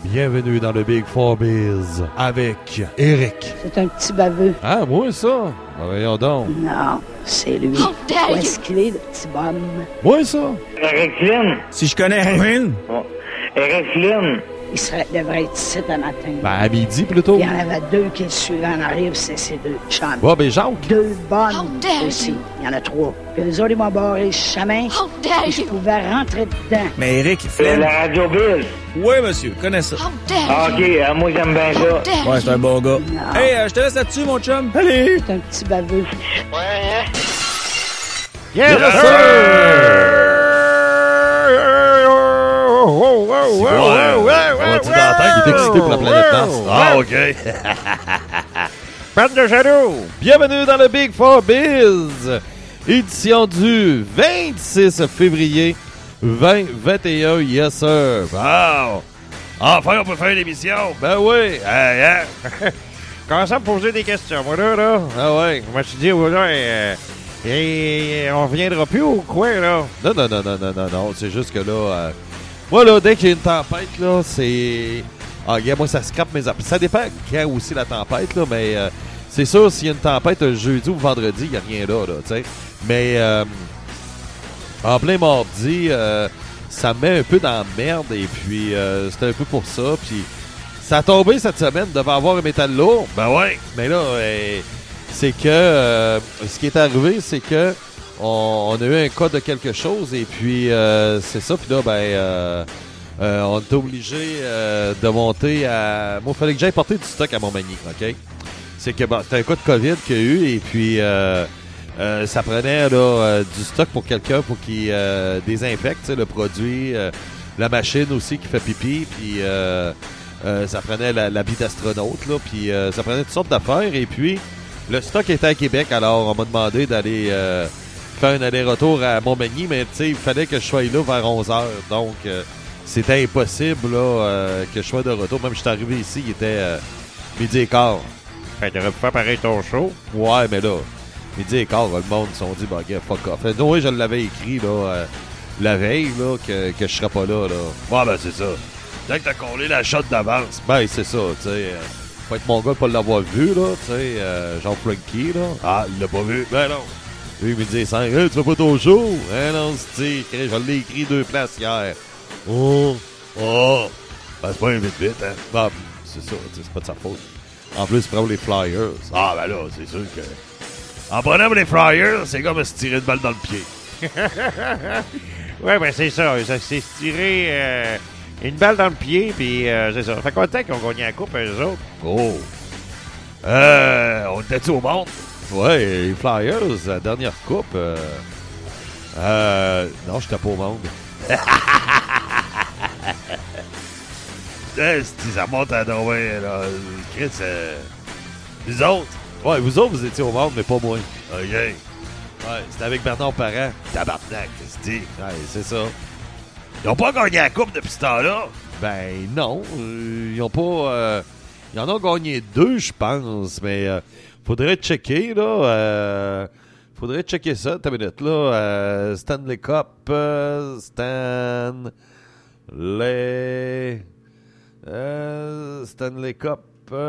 Bienvenue dans le Big Four Biz avec Eric. C'est un petit baveux. Ah, moi ça? Ben, voyons donc. Non, c'est lui. Oh, Où est-ce qu'il est, le petit bonhomme? Moi ça? Eric Flynn. Si je connais Flynn. Bon. Eric Flynn. Devrait être ici un matin. Ben, à midi plutôt. Il y en avait deux qui le suivaient en arrive, c'est ces deux chums. Bon, ben Jacques. Deux bonnes How dare aussi. you. Il y en a trois. Puis les autres, ils m'ont barré le chemin. How dare Et je you! pouvais rentrer dedans. Mais Eric C'est Flynn. la Radio Biz. Oui, monsieur, connais ça. How dare Ah, OK, you! moi j'aime bien How ça. dare Ouais, you! c'est un bon gars. Non. Hey, je te laisse là-dessus, mon chum. Allez! C'est un petit baveux. Yes, On va dire qu'il est excité pour la planète Mars. Ah, OK. Bande de jaloux. Bienvenue dans le Big Four Biz, édition du 26 février 2021. Yes, sir. Wow. Enfin, on peut faire l'émission. Ben oui. Commence à me poser des questions, moi, là. Ah ouais. Je me suis dit, on reviendra plus ou quoi, là? Non. C'est juste que là, moi, là, dès qu'il y a une tempête, là, c'est... Ah, gars, moi, ça scrape mes affaires. Ça dépend quand aussi la tempête, là, mais c'est sûr, s'il y a une tempête un jeudi ou vendredi, il n'y a rien là, tu sais. Mais en plein mardi, ça me met un peu dans la merde, et puis c'était un peu pour ça, puis ça a tombé cette semaine, devait avoir un métal lourd. Ben ouais, mais là, c'est que ce qui est arrivé, c'est que on a eu un cas de quelque chose, et puis c'est ça, puis là, on était obligé de monter à... Moi, il fallait que j'aille porter du stock à Montmagny, OK? C'est que, c'était un cas de COVID qu'il y a eu, et puis ça prenait là, du stock pour quelqu'un pour qu'il désinfecte le produit, la machine aussi qui fait pipi, puis ça prenait l'habit d'astronaute, là, puis ça prenait toutes sortes d'affaires, et puis le stock était à Québec, alors on m'a demandé d'aller faire un aller-retour à Montmagny, mais tu sais, il fallait que je sois là vers 11h, donc c'était impossible là, que je sois de retour. Même je suis arrivé ici, il était midi et quart. Fait que t'aurais pu faire pareil ton show. Ouais, mais là, midi et quart, le monde se sont dit, bah, fuck off. Oui, je l'avais écrit là, la veille là, que je serais pas là. Ouais, ben c'est ça. Dès que t'as collé la shot d'avance, ben c'est ça, tu sais. Faut être mon gars de pas l'avoir vu, là, tu sais. Jean Frankie, là. Ah, il l'a pas vu. Ben non. Lui, il me dit 5, hey, tu fais pas ton show? Hein, non, c'est je l'ai écrit 2 places hier. Oh. Ben, c'est pas un vite, hein. Ben, c'est ça, c'est pas de sa faute. En plus, il prend les Flyers. Ah, ben là, c'est sûr que... En prenant les Flyers, c'est comme se tirer une balle dans le pied. Ouais, ben c'est ça. Ça s'est tiré une balle dans le pied, puis c'est ça. Ça fait combien de temps qu'ils ont gagné la coupe, eux autres? Oh. On était-tu au monde? Ouais, les Flyers, la dernière coupe. Non, j'étais pas au monde. Ça monte à Noël, là. Chris, vous autres? Ouais, vous autres, vous étiez au monde, mais pas moi. OK. Ouais, c'était avec Bernard Parent. Tabarnak, qu'est-ce que tu dis? Ouais, c'est ça. Ils ont pas gagné la coupe depuis ce temps-là? Ben, non. Ils ont pas... ils en ont gagné 2, je pense, mais faudrait checker, là. Faudrait checker ça, ta minute, là. Stanley Cup, Stanley Cup,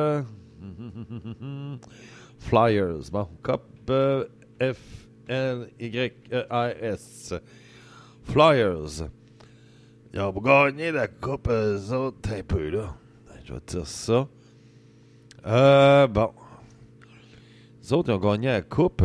Flyers, bon, Cup, F-L-Y-E-R-S, Flyers. Ils ont gagné la coupe, eux autres, un peu, là. Je vais te dire ça. Bon. Les autres, ils ont gagné la coupe.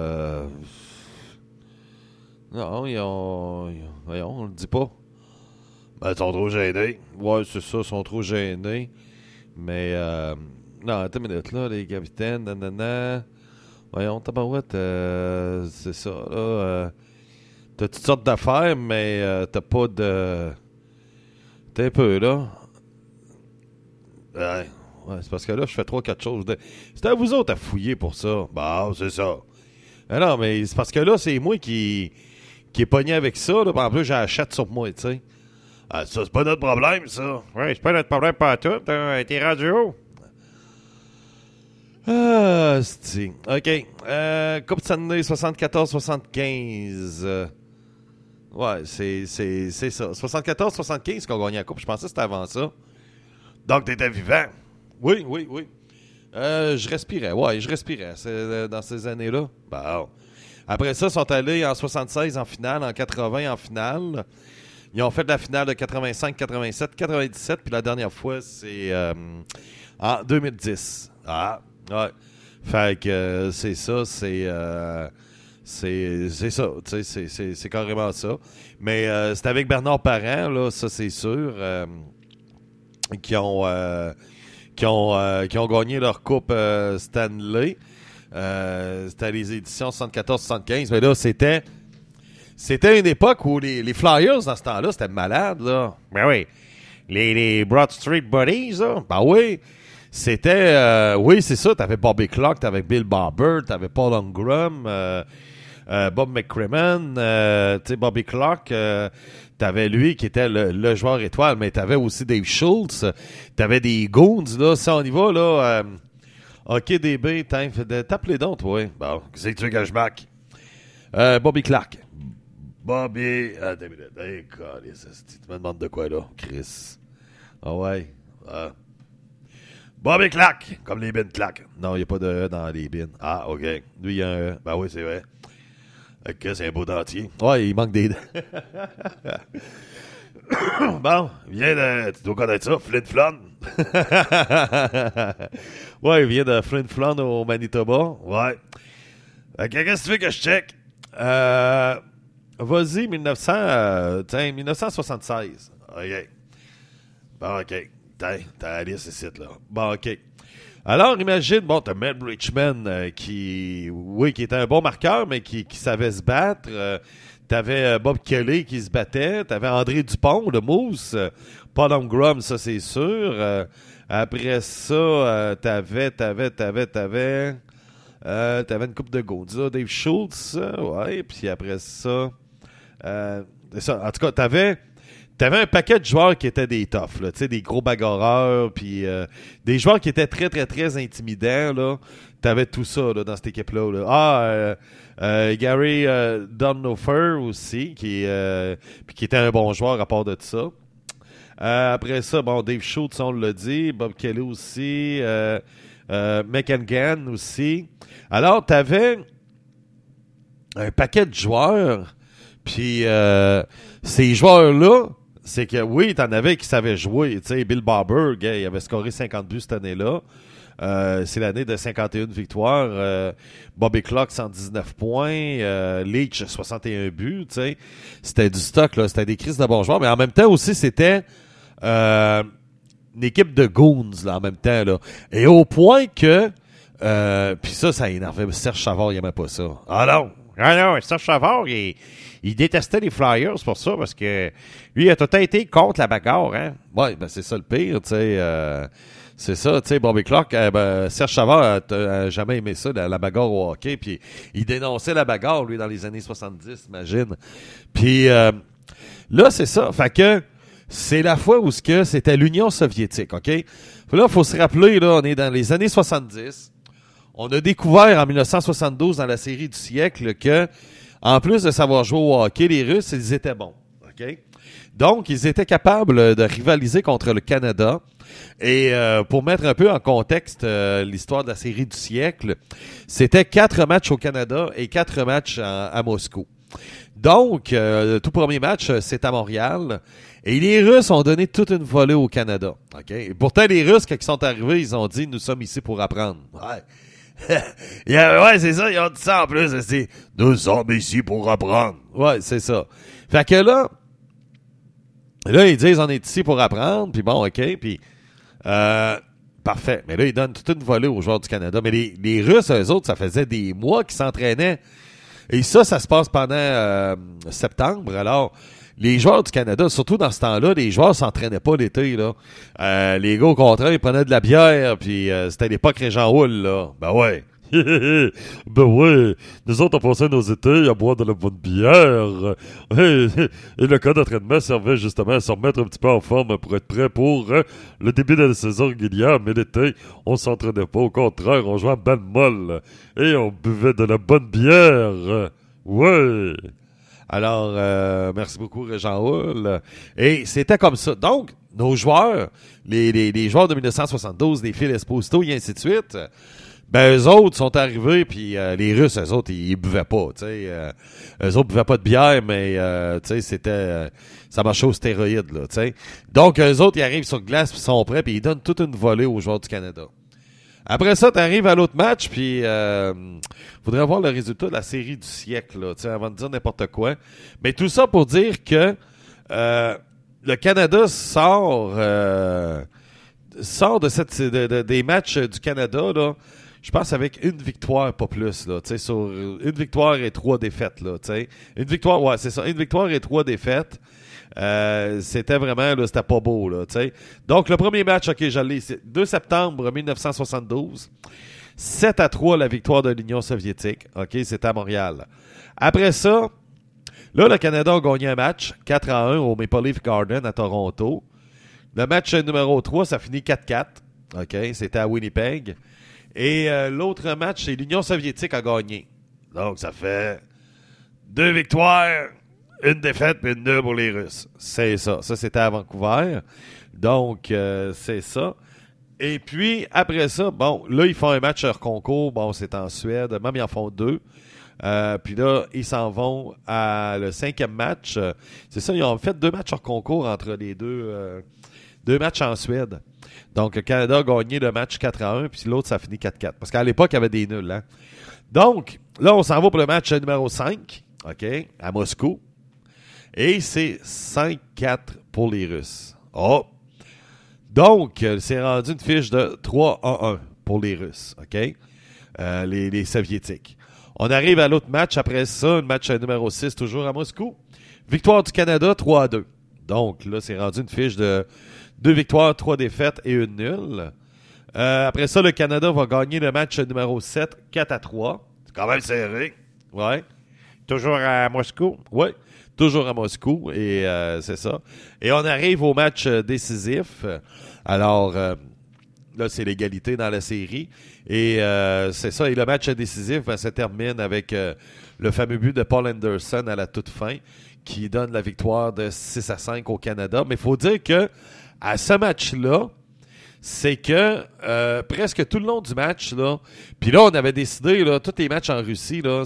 Non, voyons, on le dit pas. Ben, ils sont trop gênés. Ouais, c'est ça, ils sont trop gênés. Mais, non, attends une minute, là, les capitaines, nanana. Voyons, tabarouette, c'est ça, là. T'as toutes sortes d'affaires, mais t'as pas de... T'es un peu, là. Ouais, c'est parce que là, je fais 3-4 choses. C'est à vous autres à fouiller pour ça. Bah, c'est ça. Ah non, mais c'est parce que là, c'est moi qui est pogné avec ça. Là. En plus, j'ai la chatte sur moi, tu sais. Ah, ça, c'est pas notre problème, ça. Ouais, c'est pas notre problème pas tout. T'es rendu haut. Ah, c'est... OK. Coupe Stanley 74-75. Ouais, c'est ça. 74-75 qu'on a gagné la coupe. Je pensais que c'était avant ça. Donc, tu étais vivant. Oui. Je respirais, dans ces années-là. Bon. Après ça, ils sont allés en 76 en finale, en 80 en finale. Ils ont fait la finale de 85, 87, 97, puis la dernière fois, c'est en 2010. Ah, ouais. Fait que c'est ça, c'est ça, tu sais, c'est carrément ça. Mais c'est avec Bernard Parent, là, ça c'est sûr, qui ont gagné leur coupe Stanley. C'était les éditions 74-75, mais là, c'était une époque où les Flyers, dans ce temps-là, c'était malade, là. Ben oui. Les Broad Street Buddies, là. Ben oui. C'était... oui, c'est ça. T'avais Bobby Clark, t'avais Bill Barber, t'avais Paul Ingram, Bob McCrimmon, tu sais, Bobby Clark, t'avais lui qui était le joueur étoile, mais t'avais aussi Dave Schultz, t'avais des Goons, là. Si on y va, là... OK, DB, tape les dents, toi. Bon, qu'est-ce que tu veux que je marque? Bobby Clark. Bobby... Attends une minute. Hey, God, tu me demandes de quoi, là, Chris? Ah ouais. Bobby Clark, comme les bins Clark. Non, il n'y a pas de E dans les bins. Ah, OK. Lui, il y a un E. Ben oui, c'est vrai. OK, c'est un beau dentier. Ouais, il manque des dents. Bon, viens de... Tu dois connaître ça, Flin Flon. Ouais, il vient de Flin Flon au Manitoba. Ouais. OK, qu'est-ce que tu veux que je check? Vas-y, 1976. OK. Bon, OK. T'as la liste ici, là. Bon, OK. Alors, imagine, bon, t'as Mel Richmond qui était un bon marqueur, mais qui savait se battre. T'avais Bob Kelly qui se battait. T'avais André Dupont, le Mousse. Paul Ingram, ça, c'est sûr. Après ça, t'avais une coupe de Gonza, Dave Schultz. Ouais, puis après ça... ça, en tout cas, t'avais un paquet de joueurs qui étaient des toughs, là, tu sais, des gros bagarreurs, puis des joueurs qui étaient très, très, très intimidants, là. T'avais tout ça, là, dans cette équipe-là, là. Gary Dunnofer aussi, puis qui était un bon joueur à part de ça. Après ça, bon, Dave Schultz, on l'a dit, Bob Kelly aussi, McEngan aussi. Alors, t'avais un paquet de joueurs, puis ces joueurs-là, c'est que oui, t'en avais qui savaient jouer. Tu sais, Bill Barber, gars, il avait scoré 50 buts cette année-là. C'est l'année de 51 victoires. Bobby Clark, 119 points. Leach, 61 buts. Tu sais, c'était du stock, là. C'était des crises de bons joueurs. Mais en même temps aussi, c'était une équipe de goons, là, en même temps, là. Et au point que... puis ça énervait Serge Savard, il aimait pas ça. Ah non! Ah non, Serge Savard, il détestait les Flyers pour ça, parce que lui, il a tout été contre la bagarre, hein? Ouais, ben c'est ça le pire, tu sais. C'est ça, tu sais, Bobby Clark, Serge Savard a jamais aimé ça, la bagarre au hockey, puis il dénonçait la bagarre, lui, dans les années 70, imagine. Puis là, c'est ça, fait que c'est la fois où c'était l'Union soviétique, OK? Là, il faut se rappeler, là, on est dans les années 70. On a découvert en 1972, dans la série du siècle, que en plus de savoir jouer au hockey, les Russes, ils étaient bons. OK? Donc, ils étaient capables de rivaliser contre le Canada. Et pour mettre un peu en contexte l'histoire de la série du siècle, c'était 4 matchs au Canada et 4 matchs à Moscou. Donc, le tout premier match, c'est à Montréal. Et les Russes ont donné toute une volée au Canada. OK? Et pourtant, les Russes, quand ils sont arrivés, ils ont dit « Nous sommes ici pour apprendre. » Ouais. Ouais, c'est ça, ils ont dit ça en plus. C'est « Nous sommes ici pour apprendre. » Ouais, c'est ça. Fait que là, ils disent « On est ici pour apprendre. » Puis bon, OK, puis parfait. Mais là, ils donnent toute une volée aux joueurs du Canada. Mais les Russes, eux autres, ça faisait des mois qu'ils s'entraînaient. Et ça se passe pendant septembre. Alors, les joueurs du Canada, surtout dans ce temps-là, les joueurs s'entraînaient pas l'été, là. Les gars, au contraire, ils prenaient de la bière, puis c'était l'époque Régent Houle, là. Ben ouais. Ben ouais. Nous autres, on passait nos étés à boire de la bonne bière. Et le cas d'entraînement servait justement à se remettre un petit peu en forme pour être prêt pour le début de la saison régulière. Mais l'été, on s'entraînait pas. Au contraire, on jouait à balle molle. Et on buvait de la bonne bière. Ouais. Alors, merci beaucoup, Régent Houle. Et c'était comme ça. Donc, nos joueurs, les joueurs de 1972, les Phil Esposito et ainsi de suite, ben eux autres sont arrivés, puis les Russes, eux autres, ils buvaient pas, tu sais. Eux autres buvaient pas de bière, mais tu sais, c'était... ça marchait aux stéroïdes, là, tu sais. Donc, eux autres, ils arrivent sur glace, puis ils sont prêts, puis ils donnent toute une volée aux joueurs du Canada. Après ça, tu arrives à l'autre match, puis faudrait voir le résultat de la série du siècle, là, tu sais, avant de dire n'importe quoi. Mais tout ça pour dire que le Canada sort de des matchs du Canada, là, je pense avec une victoire, pas plus, là, tu sais, sur une victoire et 3 défaites, là, tu sais. Une victoire, ouais, c'est ça, une victoire et 3 défaites. C'était vraiment, là, c'était pas beau, là, tu sais. Donc, le premier match, OK, je l'ai, c'est 2 septembre 1972. 7-3, la victoire de l'Union soviétique. OK, c'était à Montréal. Après ça, là, le Canada a gagné un match, 4-1 au Maple Leaf Garden à Toronto. Le match numéro 3, ça finit 4-4. OK, c'était à Winnipeg. Et l'autre match, c'est l'Union soviétique a gagné. Donc, ça fait 2 victoires, une défaite et une nulle pour les Russes. C'est ça. Ça, c'était à Vancouver. Donc, c'est ça. Et puis, après ça, bon, là, ils font un match hors concours. Bon, c'est en Suède. Même, ils en font 2. Puis là, ils s'en vont à le 5e match. C'est ça, ils ont fait 2 matchs hors concours entre les deux matchs en Suède. Donc, le Canada a gagné le match 4-1, puis l'autre, ça a fini 4-4. Parce qu'à l'époque, il y avait des nuls. Hein? Donc, là, on s'en va pour le match numéro 5, OK, à Moscou. Et c'est 5-4 pour les Russes. Oh! Donc, c'est rendu une fiche de 3-1 pour les Russes, OK? Les Soviétiques. On arrive à l'autre match après ça, le match numéro 6, toujours à Moscou. Victoire du Canada, 3-2. Donc, là, c'est rendu une fiche de 2 victoires, 3 défaites et une nulle. Après ça, le Canada va gagner le match numéro 7, 4-3. C'est quand même serré. Ouais. Toujours à Moscou? Oui, toujours à Moscou. Et c'est ça. Et on arrive au match décisif. Alors, là, c'est l'égalité dans la série. Et c'est ça. Et le match décisif se termine avec le fameux but de Paul Anderson à la toute fin, qui donne la victoire de 6-5 au Canada. Mais il faut dire que à ce match-là, c'est que presque tout le long du match, là, puis là, on avait décidé, là, tous les matchs en Russie, là,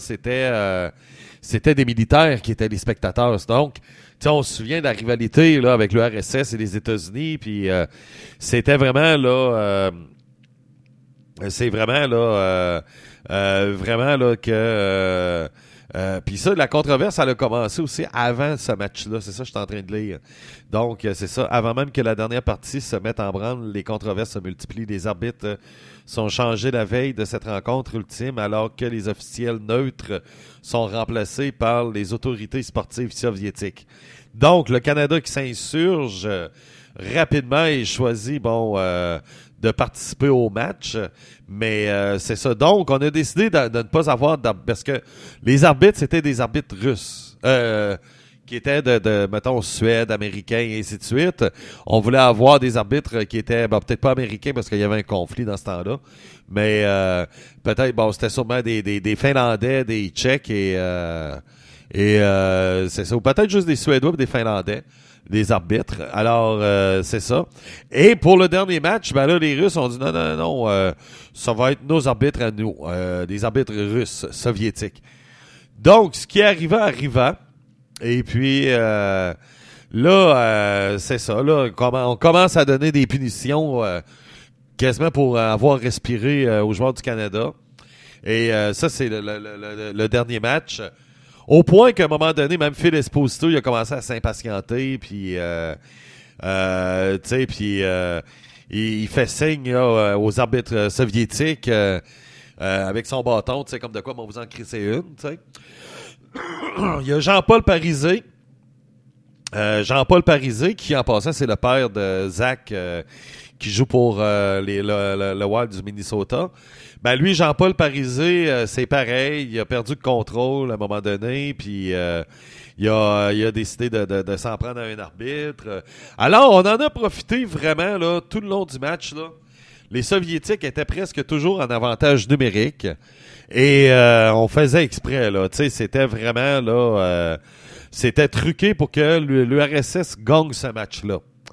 c'était des militaires qui étaient les spectateurs. Donc, on se souvient de la rivalité là, avec le RSS et les États-Unis, puis c'était vraiment, là, c'est vraiment, là, vraiment, là, que... puis ça, la controverse, elle a commencé aussi avant ce match-là. C'est ça que je suis en train de lire. Donc, c'est ça. Avant même que la dernière partie se mette en branle, les controverses se multiplient. Les arbitres sont changés la veille de cette rencontre ultime, alors que les officiels neutres sont remplacés par les autorités sportives soviétiques. Donc, le Canada qui s'insurge rapidement et choisit, bon... de participer au match, mais c'est ça. Donc, on a décidé de ne pas avoir parce que les arbitres, c'était des arbitres russes, qui étaient mettons, Suède, américains, et ainsi de suite. On voulait avoir des arbitres qui étaient, peut-être pas américains parce qu'il y avait un conflit dans ce temps-là, mais peut-être, c'était sûrement des Finlandais, des Tchèques et c'est ça. Ou peut-être juste des Suédois et des Finlandais. Des arbitres. Alors, c'est ça. Et pour le dernier match, ben là, les Russes ont dit non, ça va être nos arbitres à nous, des arbitres russes, soviétiques. Donc, ce qui arriva. Et puis, là, c'est ça. Là, on commence à donner des punitions quasiment pour avoir respiré aux joueurs du Canada. Et ça, c'est le dernier match. Au point qu'à un moment donné, même Phil Esposito, il a commencé à s'impatienter, puis, tu sais, puis il fait signe là, aux arbitres soviétiques avec son bâton, tu sais, comme de quoi on va vous en crisser une, tu sais. Il y a Jean-Paul Parisé. Jean-Paul Parisé, qui en passant, c'est le père de Zach, qui joue pour le Wild du Minnesota. Ben lui, Jean-Paul Parisé, c'est pareil. Il a perdu le contrôle à un moment donné, puis il a décidé de s'en prendre à un arbitre. Alors, on en a profité vraiment là tout le long du match. Là. Les Soviétiques étaient presque toujours en avantage numérique. Et on faisait exprès. Là. Tu sais, c'était vraiment là... c'était truqué pour que l'URSS gagne ce match-là.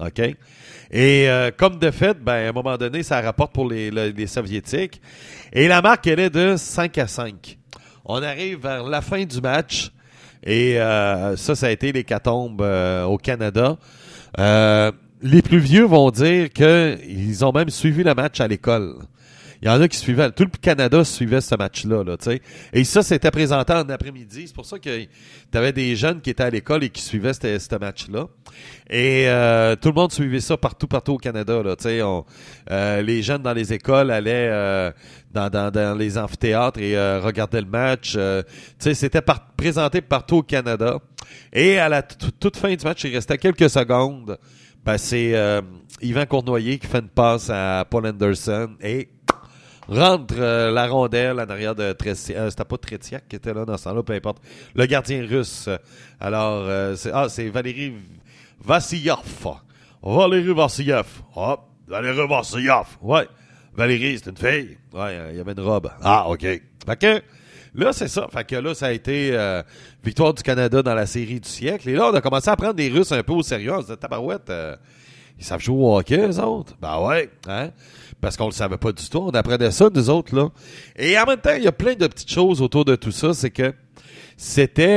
OK? Et comme de fait, ben, à un moment donné, ça rapporte pour les Soviétiques. Et la marque, elle est de 5-5. On arrive vers la fin du match. Et ça a été l'hécatombe au Canada. Les plus vieux vont dire qu'ils ont même suivi le match à l'école. Il y en a qui suivaient, tout le Canada suivait ce match-là, là, tu sais. Et ça, c'était présenté en après-midi. C'est pour ça que tu avais des jeunes qui étaient à l'école et qui suivaient ce match-là. Et tout le monde suivait ça partout au Canada, là, tu sais. Les jeunes dans les écoles allaient dans les amphithéâtres et regardaient le match. Tu sais, c'était présenté partout au Canada. Et à la toute fin du match, il restait quelques secondes. Ben, c'est Yvan Cournoyer qui fait une passe à Paul Anderson et rentre la rondelle en arrière de Tretiak. C'était pas Tretiak qui était là dans ce temps-là, peu importe. Le gardien russe. Alors, c'est Valérie Vassilyev. Valérie Vassilyev. Oh, Valérie Vassilyev. Ouais. Valérie, c'est une fille. Ouais, il y avait une robe. Ah, OK. Fait que, là, c'est ça. Fait que là, ça a été victoire du Canada dans la série du siècle. Et là, on a commencé à prendre les Russes un peu au sérieux. On se dit, tabarouette, ils savent jouer au hockey, eux autres? Ben ouais, hein? Parce qu'on le savait pas du tout. On apprenait ça, nous autres, là. Et en même temps, il y a plein de petites choses autour de tout ça. C'est que c'était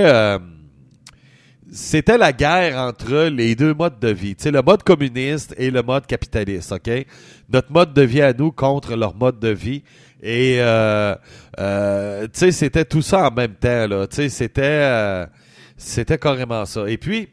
la guerre entre les deux modes de vie. Tu sais, le mode communiste et le mode capitaliste, OK? Notre mode de vie à nous contre leur mode de vie. Et, tu sais, c'était tout ça en même temps, là. Tu sais, c'était carrément ça. Et puis,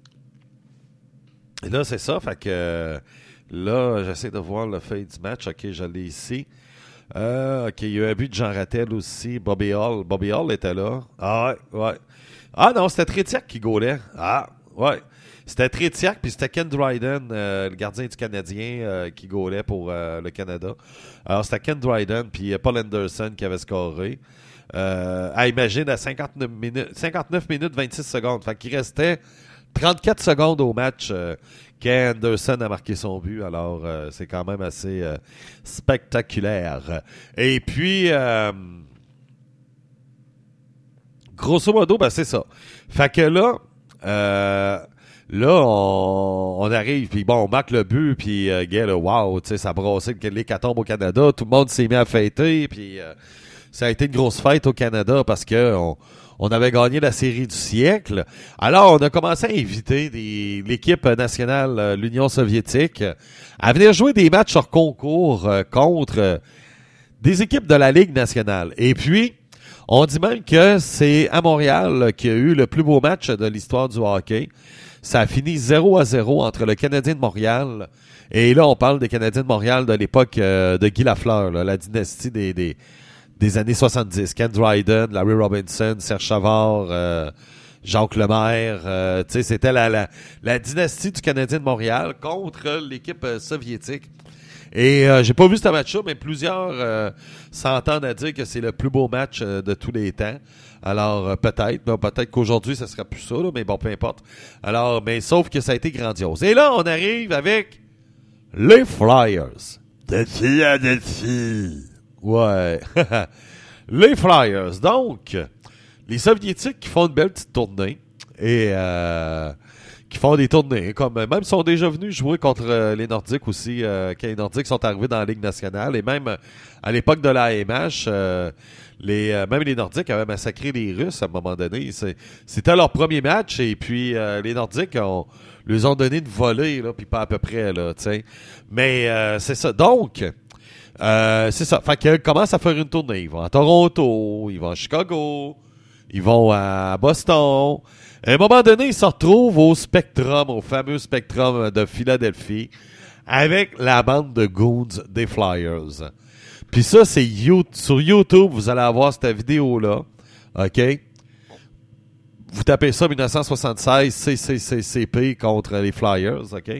là, c'est ça. Fait que, là, j'essaie de voir le fait du match. OK, je l'ai ici. OK, il y a eu un but de Jean Rattel aussi. Bobby Hall. Bobby Hall était là. Ah, ouais. Ah non, c'était Tretiak qui gaulait. Ah, ouais. C'était Tretiak, puis c'était Ken Dryden, le gardien du Canadien, qui gaulait pour le Canada. Alors, c'était Ken Dryden, puis Paul Anderson qui avait scoré. Imagine, à 59 minutes 26 secondes. Fait qu'il restait 34 secondes au match quand Anderson a marqué son but. Alors, c'est quand même assez spectaculaire. Et puis, grosso modo, ben c'est ça. Fait que là, on arrive, puis bon, on marque le but, puis gars, là, wow, tu sais, ça a brassé l'hécatombe au Canada. Tout le monde s'est mis à fêter, puis ça a été une grosse fête au Canada parce que on avait gagné la série du siècle. Alors, on a commencé à inviter l'équipe nationale, l'Union soviétique, à venir jouer des matchs hors concours contre des équipes de la Ligue nationale. Et puis, on dit même que c'est à Montréal qu'il y a eu le plus beau match de l'histoire du hockey. Ça a fini 0-0 entre le Canadien de Montréal et là, on parle des Canadiens de Montréal de l'époque de Guy Lafleur, là, la dynastie des années 70. Ken Dryden, Larry Robinson, Serge Savard, Jacques Lemaire. Tu sais, c'était la dynastie du Canadien de Montréal contre l'équipe soviétique. Et j'ai pas vu ce match-là, mais plusieurs s'entendent à dire que c'est le plus beau match de tous les temps. Alors, peut-être qu'aujourd'hui, ça sera plus ça, là, mais bon, peu importe. Alors, mais sauf que ça a été grandiose. Et là, on arrive avec les Flyers. Ouais. Les Flyers. Donc, les Soviétiques qui font une belle petite tournée et qui font des tournées, comme même sont déjà venus jouer contre les Nordiques aussi, quand les Nordiques sont arrivés dans la Ligue nationale. Et même à l'époque de la AMH, même les Nordiques avaient massacré les Russes à un moment donné. C'était leur premier match et puis les Nordiques leur ont donné une volée, là, puis pas à peu près, là, tu sais. Mais c'est ça. Donc, c'est ça. Fait qu'ils commencent à faire une tournée. Ils vont à Toronto, ils vont à Chicago, ils vont à Boston. À un moment donné, ils se retrouvent au Spectrum, au fameux Spectrum de Philadelphie, avec la bande de goons des Flyers. Puis ça, c'est sur YouTube, vous allez avoir cette vidéo-là. OK? Vous tapez ça, 1976, CCCP contre les Flyers. OK?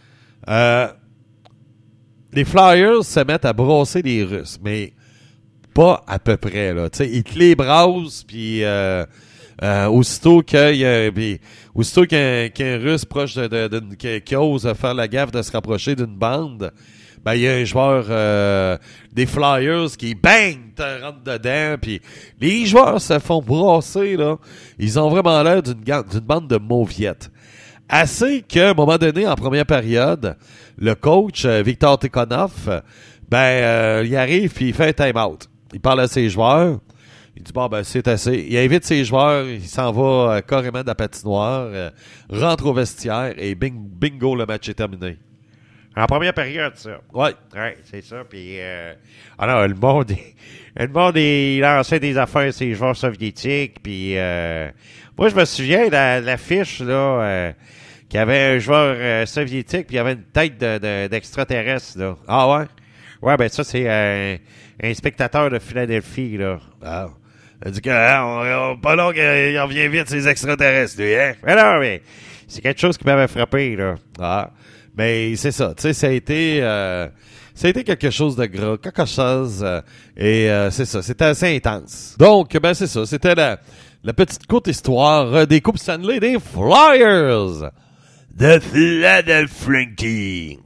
Les Flyers se mettent à brasser les Russes, mais pas à peu près, là. Tu sais, ils te les brassent, puis aussitôt qu'un Russe proche qui ose faire la gaffe de se rapprocher d'une bande, ben il y a un joueur des Flyers qui bang te rentre dedans, puis les joueurs se font brasser, là. Ils ont vraiment l'air d'une bande de mauviettes. Assez qu'à un moment donné, en première période, le coach, Victor Tikhonov, il arrive puis il fait un time-out. Il parle à ses joueurs. Il dit, bon, c'est assez. Il invite ses joueurs, il s'en va carrément de la patinoire, rentre au vestiaire et bingo, le match est terminé. En première période, ça. Ouais. Ouais, c'est ça. Puis, le monde, il lançait des affaires à ses joueurs soviétiques. Puis, moi, je me souviens de l'affiche, là, qu'il y avait un joueur soviétique, puis il y avait une tête d'extraterrestre, là. Ah ouais? Ouais, ça, c'est un spectateur de Philadelphie, là. Ah. Elle dit que, pas long qu'il revient vite, ces extraterrestres, lui, hein? Mais non, mais c'est quelque chose qui m'avait frappé, là. Ah. Mais c'est ça, tu sais, ça a été quelque chose de gras, quelque chose, c'est ça, c'était assez intense. Donc, c'est ça, c'était la petite courte histoire des Coupes Stanley des Flyers de Philadelphie.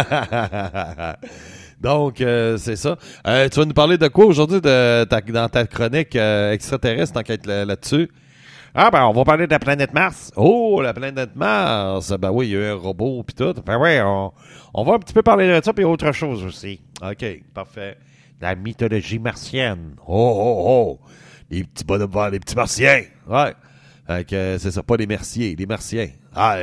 Donc, c'est ça. Tu vas nous parler de quoi aujourd'hui dans ta chronique extraterrestre, t'enquête là-dessus? On va parler de la planète Mars. Oh, la planète Mars! Ben oui, il y a eu un robot pis tout. Ben oui, on va un petit peu parler de ça puis autre chose aussi. OK, parfait. La mythologie martienne. Oh! Les petits bonhommes verts, les petits martiens. Ouais. C'est ça, pas les merciers, les martiens. Ah,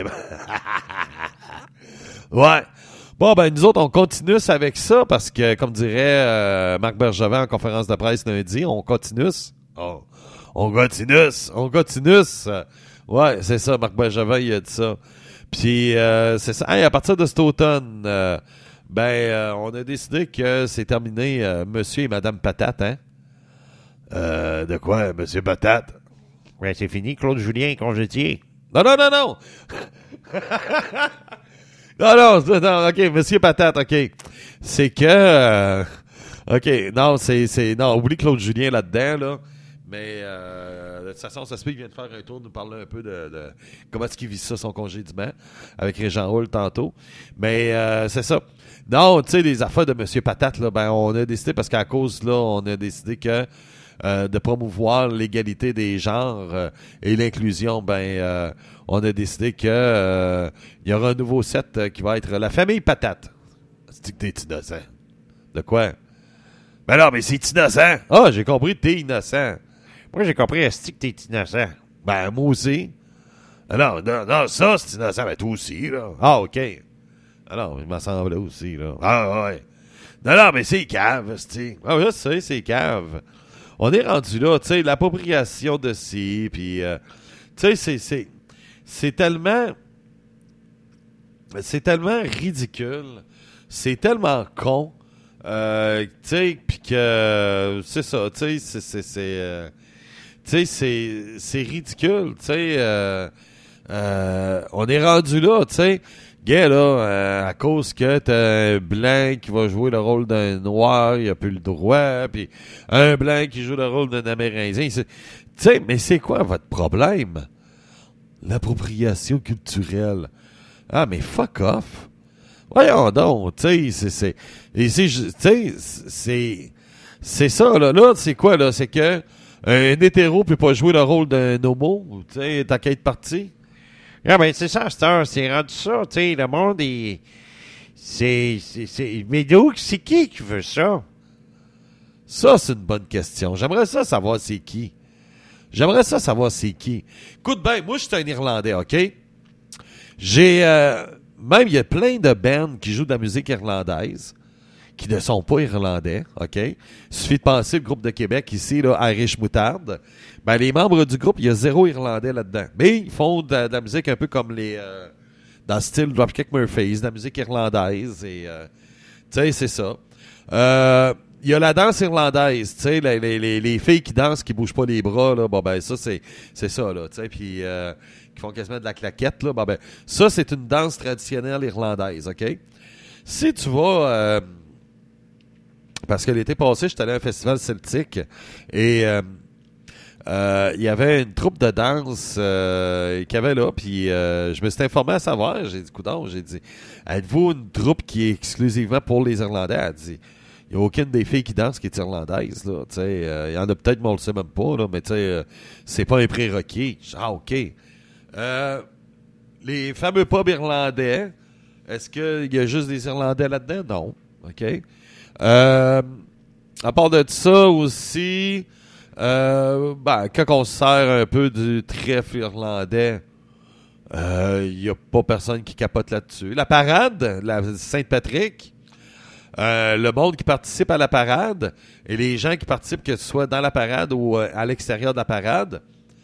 ouais. Bon, nous autres, on continue avec ça parce que, comme dirait Marc Bergevin en conférence de presse lundi, on continue. Oh. On continue. Ouais, c'est ça, Marc Bergevin, il a dit ça. Puis, c'est ça. Hey, à partir de cet automne, on a décidé que c'est terminé Monsieur et Madame Patate, hein? De quoi, Monsieur Patate? Ouais, c'est fini, Claude Julien, congédié. Non. non, OK, Monsieur Patate, OK. C'est que... OK, non, non, oublie Claude Julien là-dedans, là. Mais de toute façon, ça se peut qu'il vient de faire un tour, nous parler un peu de comment est-ce qu'il vit ça, son congédiement, avec Régent Hull tantôt. Mais c'est ça. Non, tu sais, les affaires de M. Patate, là, on a décidé, parce qu'à cause, là, on a décidé que de promouvoir l'égalité des genres et l'inclusion, on a décidé que il y aura un nouveau set qui va être la famille Patate. C'est que t'es innocent. De quoi? Ben non, mais c'est innocent. Ah, j'ai compris, t'es innocent. Moi, j'ai compris, est-ce que t'es innocent? Ben, moi aussi. Non, ça, c'est innocent. Ben, toi aussi, là. Ah, OK. Alors, il m'en semblait aussi, là. Ah, ouais. Non, mais c'est cave, c'ti. Ah, je sais, c'est cave. On est rendu là, tu sais, l'appropriation de ci, puis, tu sais, c'est tellement ridicule. C'est tellement con. Tu sais, puis que, c'est ça, tu sais, c'est ridicule, tu sais. On est rendu là, tu sais. Gars, là, à cause que t'as un blanc qui va jouer le rôle d'un noir, il a plus le droit, puis un blanc qui joue le rôle d'un Amérindien. Tu sais, mais c'est quoi votre problème? L'appropriation culturelle. Ah, mais fuck off. Voyons donc, tu sais, c'est ça, là. Là, c'est quoi, là? C'est que un hétéro peut pas jouer le rôle d'un homo, tu sais, tant qu'à être parti. Ah, c'est ça, c'est rendu ça, tu sais, le monde est... Mais d'où, c'est qui veut ça? Ça, c'est une bonne question. J'aimerais ça savoir c'est qui. Écoute bien, moi, je suis un Irlandais, OK? J'ai... même, il y a plein de bands qui jouent de la musique irlandaise qui ne sont pas irlandais, OK? Il suffit de penser le groupe de Québec ici, là, Irish Moutarde. Les membres du groupe, il y a 0 Irlandais là-dedans. Mais ils font de la musique un peu comme les... dans le style Dropkick Murphys, de la musique irlandaise. Et, tu sais, c'est ça. Il y a la danse irlandaise, tu sais, les filles qui dansent, qui bougent pas les bras, là, ça, c'est ça, là, tu sais, puis qui font quasiment de la claquette, là, ça, c'est une danse traditionnelle irlandaise, OK? Si tu vas... parce que l'été passé, j'étais allé à un festival celtique et il y avait une troupe de danse qu'il y avait là, puis je me suis informé à savoir, j'ai dit, coudonc, êtes-vous une troupe qui est exclusivement pour les Irlandais? Elle dit, il n'y a aucune des filles qui dansent qui est irlandaise, là, tu sais, il y en a peut-être, mais on le sait même pas, là, mais tu sais, c'est pas un prérequis. Ah, OK. les fameux pubs irlandais, est-ce qu'il y a juste des Irlandais là-dedans? Non. OK. À part de ça aussi, quand on se sert un peu du trèfle irlandais, il n'y a pas personne qui capote là-dessus. La parade, la Saint-Patrick, le monde qui participe à la parade et les gens qui participent, que ce soit dans la parade ou à l'extérieur de la parade,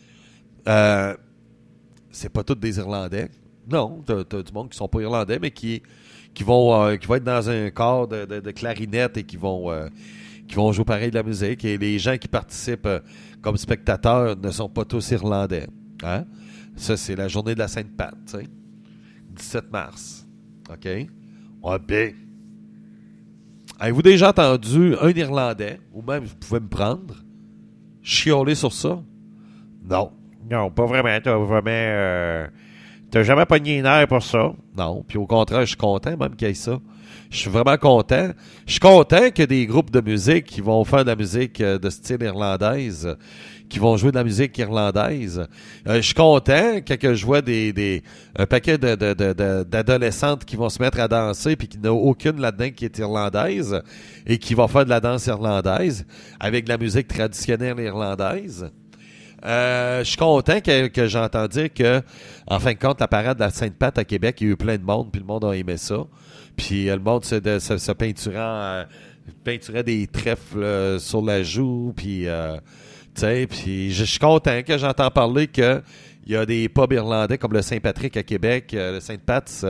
c'est pas tous des Irlandais. Non, t'as du monde qui sont pas Irlandais, mais qui vont être dans un corps de clarinette et qui vont jouer pareil de la musique. Et les gens qui participent comme spectateurs ne sont pas tous Irlandais. Hein? Ça, c'est la journée de la Sainte-Pat, tu sais. 17 mars. OK? Ouais, bien. Avez-vous déjà entendu un Irlandais, ou même vous pouvez me prendre, chialer sur ça? Non. Non, pas vraiment. T'as jamais pogné les nerfs pour ça. Non. Puis au contraire, je suis content même qu'il y ait ça. Je suis vraiment content. Je suis content que des groupes de musique qui vont faire de la musique de style irlandaise, qui vont jouer de la musique irlandaise. Je suis content quand je vois un paquet d'adolescentes qui vont se mettre à danser puis qu'il n'y en a aucune là-dedans qui est irlandaise et qui va faire de la danse irlandaise avec de la musique traditionnelle irlandaise. Je suis content que j'entends dire que, en fin de compte, la parade de la Sainte-Pat à Québec, il y a eu plein de monde, puis le monde a aimé ça. Puis le monde se peinturait des trèfles sur la joue, puis tu sais, puis je suis content que j'entends parler que il y a des pubs irlandais comme le Saint-Patrick à Québec, le Sainte-Pat's,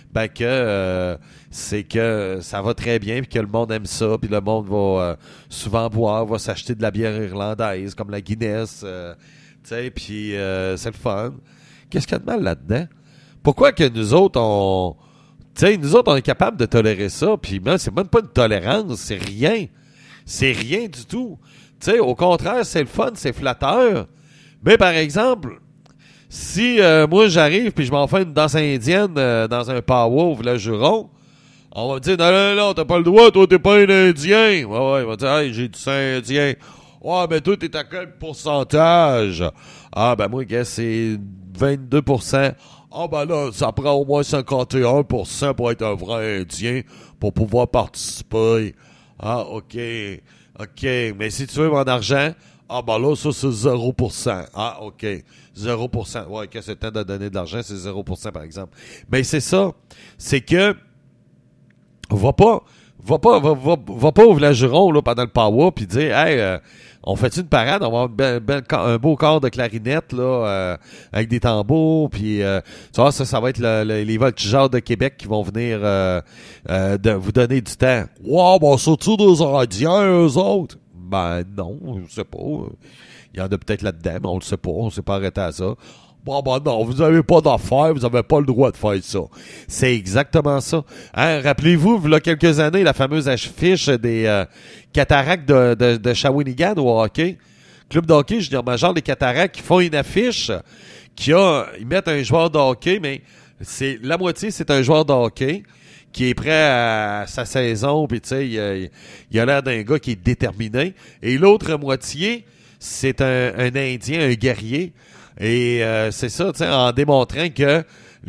c'est que ça va très bien, puis que le monde aime ça, puis le monde va souvent boire, va s'acheter de la bière irlandaise, comme la Guinness, tu sais, puis c'est le fun. Qu'est-ce qu'il y a de mal là-dedans? Pourquoi que nous autres, on est capables de tolérer ça, puis même, c'est même pas une tolérance, c'est rien. C'est rien du tout. Tu sais, au contraire, c'est le fun, c'est flatteur. Mais par exemple, si moi j'arrive puis je m'en fais une danse indienne dans un powwow au village Juron, on va me dire non, t'as pas le droit, toi t'es pas un Indien. Ouais, il va dire hey, j'ai du sang indien. Ouais, mais toi t'es à quel pourcentage? Ah ben moi, c'est 22%. Ah ben là, ça prend au moins 51% pour être un vrai Indien pour pouvoir participer. Ah, OK. Mais si tu veux mon argent, ah ben là, ça c'est 0%. Ah, OK. 0%. Ouais, que c'est le temps de donner de l'argent, c'est 0% par exemple. Mais c'est ça. C'est que va pas au village Juron là, pendant le power puis dire hey, on fait une parade, on va avoir un beau corps de clarinette là, avec des tambours, puis tu vois, ça va être les voltigeurs de Québec qui vont venir de vous donner du temps. Wow, bon, sont-ils des Indiens, eux autres? Ben non, je sais pas. Il y en a peut-être là-dedans, mais on le sait pas, on s'est pas arrêté à ça. Bon, ben non, vous avez pas d'affaires, vous avez pas le droit de faire ça. C'est exactement ça. Hein, rappelez-vous, il y a quelques années, la fameuse affiche des Cataractes de Shawinigan au hockey. Club de hockey junior major, les Cataractes, qui font une affiche ils mettent un joueur de hockey, mais la moitié, c'est un joueur de hockey qui est prêt à sa saison, puis tu sais, il a l'air d'un gars qui est déterminé. Et l'autre moitié, c'est un Indien, un guerrier. Et c'est ça, tu sais, en démontrant que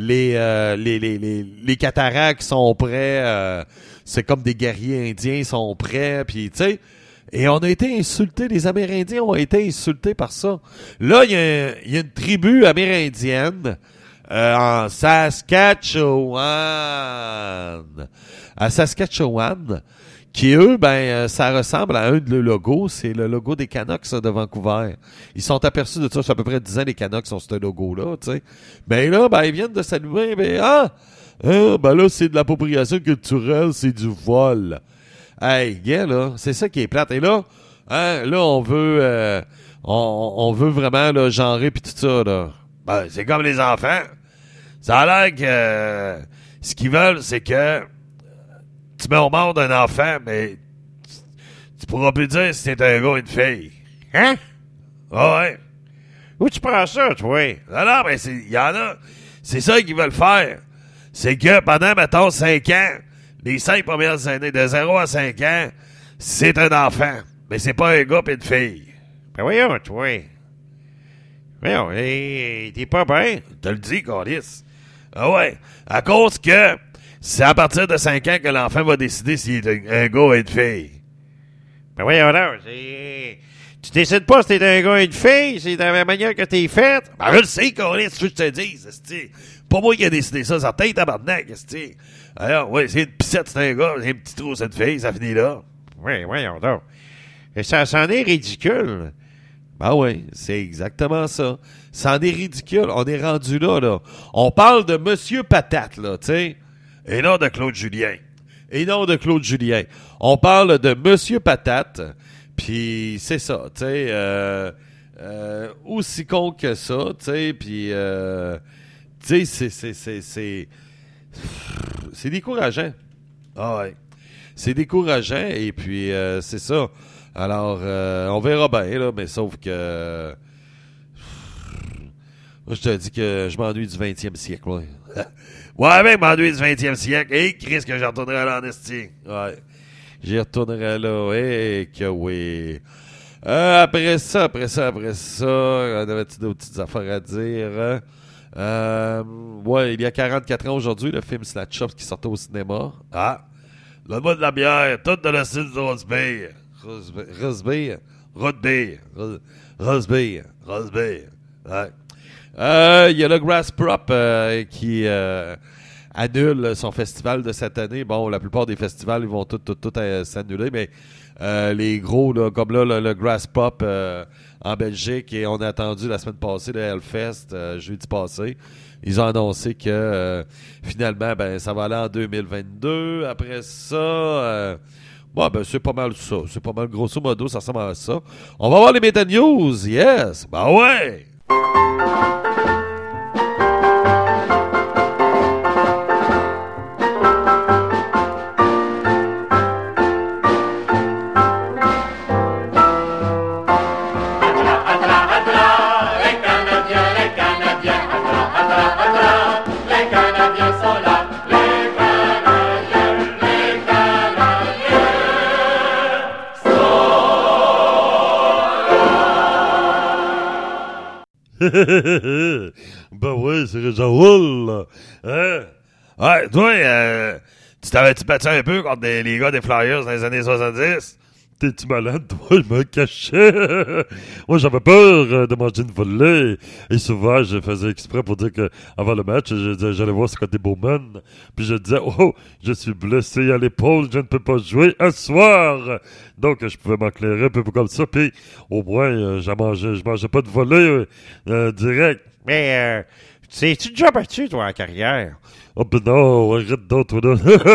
les Cataractes sont prêts, c'est comme des guerriers indiens sont prêts, puis tu sais, et on a été insultés, les Amérindiens ont été insultés par ça. Là, il y a une tribu amérindienne en Saskatchewan, qui, eux, ça ressemble à un de leurs logos. C'est le logo des Canucks de Vancouver. Ils sont aperçus de ça. Ça fait à peu près 10 ans, les Canucks ont ce logo-là, tu sais. Ben là, ils viennent de s'allumer. Là, c'est de l'appropriation culturelle, c'est du vol. Hey, gars, là, c'est ça qui est plate. Et là, là, on veut vraiment, là, genrer pis tout ça, là. Ben, c'est comme les enfants. Ça a l'air que ce qu'ils veulent, c'est que tu mets au monde un enfant, mais tu pourras plus dire si t'es un gars ou une fille. Hein? Ah ouais. Où tu prends ça, toi? Non, mais il y en a. C'est ça qu'ils veulent faire. C'est que pendant, mettons, 5 ans, les 5 premières années, de 0 à 5 ans, c'est un enfant. Mais c'est pas un gars et une fille. Ben voyons, toi. Voyons, t'es pas bien. Je te le dis, Carlis. Ah ouais, à cause que c'est à partir de 5 ans que l'enfant va décider s'il est un gars ou une fille. Ben voyons donc, tu décides pas si t'es un gars ou une fille, c'est de la manière que t'es faite. Ben je le sais, Colin, c'est ce que je te dis, c'est pas moi qui ai décidé ça, ça tête tabarnak, c'est alors, ouais, c'est une pissette, c'est un gars, c'est un petit trou, c'est une fille, ça finit là. Oui, voyons donc. Et ça s'en est ridicule. Ben oui, c'est exactement ça. Ça en est ridicule. On est rendu là, là. On parle de Monsieur Patate, là, tu sais. Et non de Claude Julien. Et non de Claude Julien. On parle de Monsieur Patate. Puis c'est ça, tu sais. Aussi con que ça, tu sais. Puis, tu sais, c'est décourageant. Ah ouais. C'est décourageant. Et puis, c'est ça. Alors, on verra bien, là, mais sauf que... Moi, je te dis que je m'ennuie du 20e siècle, ouais. Ouais, mais je m'ennuie du 20e siècle. Hé, Chris, que j'y retournerai là en esti. Ouais. J'y retournerai là, hé, que oui. Après ça, on avait-tu d'autres petites affaires à dire? Ouais, il y a 44 ans aujourd'hui, le film Snatch Up qui sortait au cinéma. Ah! Donne-moi de la bière, toute de la style de Rosbeer. Rosbeer. Ouais. Il y a le Grass Prop qui annule son festival de cette année. Bon, la plupart des festivals, ils vont tout s'annuler, mais les gros, là, comme là, le Grass Pop en Belgique, et on a attendu la semaine passée le Hellfest, jeudi passé. Ils ont annoncé que finalement, ben, ça va aller en 2022. Après ça, bon, ben, c'est pas mal ça. C'est pas mal, grosso modo, ça ressemble à ça. On va voir les méta news, yes! Ben ouais! Ben ouais, c'est Régent Hull. Hein? Ouais, toi, tu t'avais-tu battu un peu contre les gars des Flyers dans les années 70? T'es-tu malade, toi? Je me cachais. Moi, j'avais peur de manger une volée. Et souvent, je faisais exprès pour dire que avant le match, j'allais voir Scotty Bowman. Puis je disais, oh, je suis blessé à l'épaule, je ne peux pas jouer un soir. Donc, je pouvais m'éclairer un peu comme ça. Puis, au moins, je mangeais pas de volée direct. Mais, tu déjà battu, toi, en carrière? Oh, ben non, arrête donc, toi,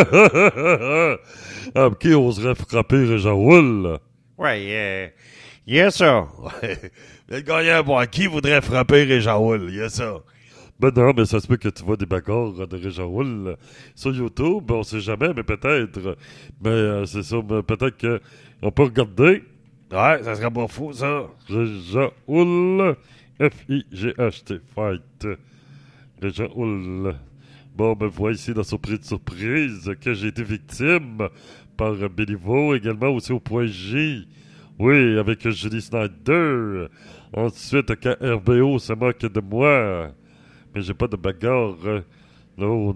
là. Ah, qui oserait frapper Régent Hull? Ouais, il y a ça. Ouais. Le gagnant, bon, qui voudrait frapper Régent Hull? Il y a ça. Ben non, mais ça se peut que tu vois des bagarres de Régent Hull sur YouTube. On sait jamais, mais peut-être. Mais c'est ça, mais peut-être qu'on peut regarder. Ouais, ça serait pas fou, ça. Régent Hull. F-I-G-H-T. Fight. Régent Hull. Bon, ben voilà ici la surprise que j'ai été victime par Béliveau, également aussi au point J. Oui, avec Julie Snyder. Ensuite, quand RBO se moque de moi. Mais j'ai pas de bagarre. Non.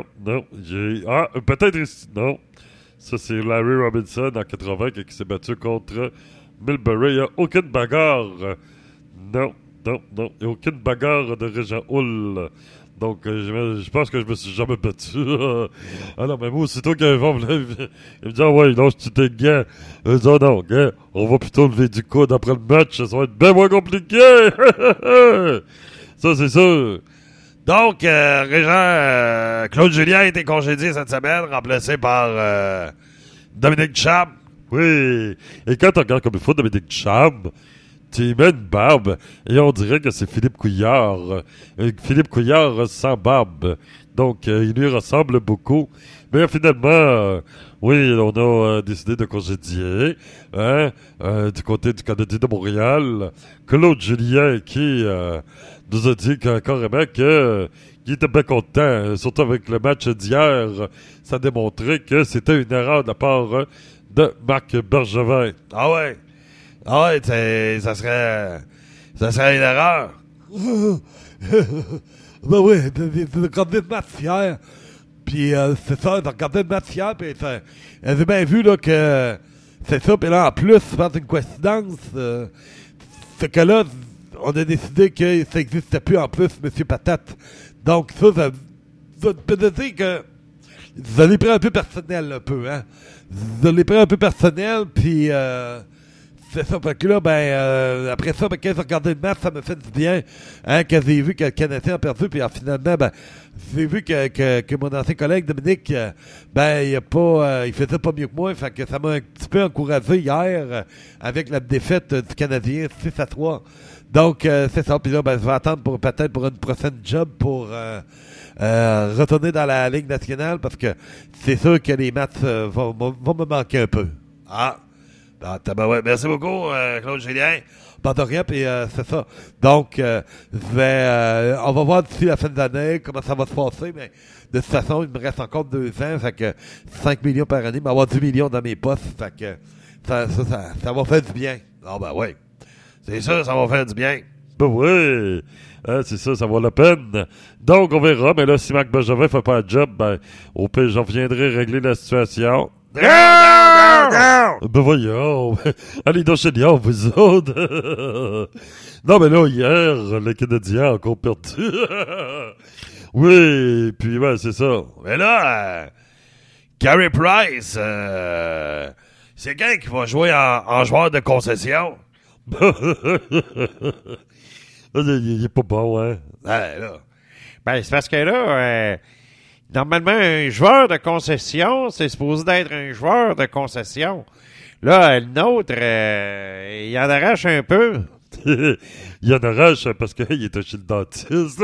Ah, peut-être ici. Non. Ça, c'est Larry Robinson en 80 qui s'est battu contre Milbury. Il n'y a aucune bagarre. Non. Il n'y a aucune bagarre de Régent Hull. Donc, je pense que je me suis jamais battu. Ah non, mais moi, aussitôt qu'un vent il me dit, ah ouais, non, tu t'es gars. Je dis, oh non, gars, on va plutôt lever du coude après le match, ça va être bien moins compliqué. Ça, c'est sûr. Donc, Régent, Claude Julien a été congédié cette semaine, remplacé par Dominique Ducharme. Oui, et quand tu regardes comme il faut Dominique Ducharme, tu mets une barbe et on dirait que c'est Philippe Couillard. Philippe Couillard sans barbe. Donc, il lui ressemble beaucoup. Mais finalement, oui, on a décidé de congédier du côté du Canadien de Montréal. Claude Julien qui nous a dit carrément qu'il était bien content. Surtout avec le match d'hier, ça a démontré que c'était une erreur de la part de Marc Bergevin. Ah ouais? Ah ouais, ça serait une erreur. Ben oui, j'ai regardé le match hier. Puis c'est ça, j'ai regardé le match hier, puis j'ai bien vu là, que c'est ça. Puis là, en plus, c'est une coïncidence. C'est que là, on a décidé que ça n'existait plus en plus, M. Patate. Donc ça peut dire que je l'ai pris un peu personnel, un peu, hein. Je l'ai pris un peu personnel, puis c'est ça. Fait que là, après ça, quand j'ai regardé le match, ça me fait du bien, hein, quand j'ai vu que le Canadien a perdu, puis finalement, j'ai vu que mon ancien collègue Dominique, il faisait pas mieux que moi, fait que ça m'a un petit peu encouragé hier avec la défaite du Canadien 6-3. Donc, c'est ça. Puis là, je vais attendre peut-être pour une prochaine job pour retourner dans la Ligue nationale parce que c'est sûr que les matchs vont me manquer un peu. Ah! Ouais, merci beaucoup, Claude Julien. Pas de rien, puis c'est ça. Donc, on va voir d'ici la fin de l'année comment ça va se passer, mais de toute façon, il me reste encore 2 ans, fait que 5 millions par année, mais avoir 10 millions dans mes postes, fait que ça va faire du bien. Ah ben oui. C'est ça, ça va faire du bien. Ben oui, c'est ça, ça vaut la peine. Donc, on verra, mais là, si Marc Bergevin fait pas le job, au pire, j'en viendrai régler la situation. Ben voyons, allez donc chez Lyon, vous autres. Non, mais là, hier, les Canadiens ont encore perdu. Oui, puis c'est ça. Mais là, Carey Price, c'est quelqu'un qui va jouer en joueur de concession. Il est pas bon, hein? Là. C'est parce que là, normalement, un joueur de concession, c'est supposé d'être un joueur de concession. Là, le nôtre, il en arrache un peu. Il en arrache parce qu'il était chez le dentiste.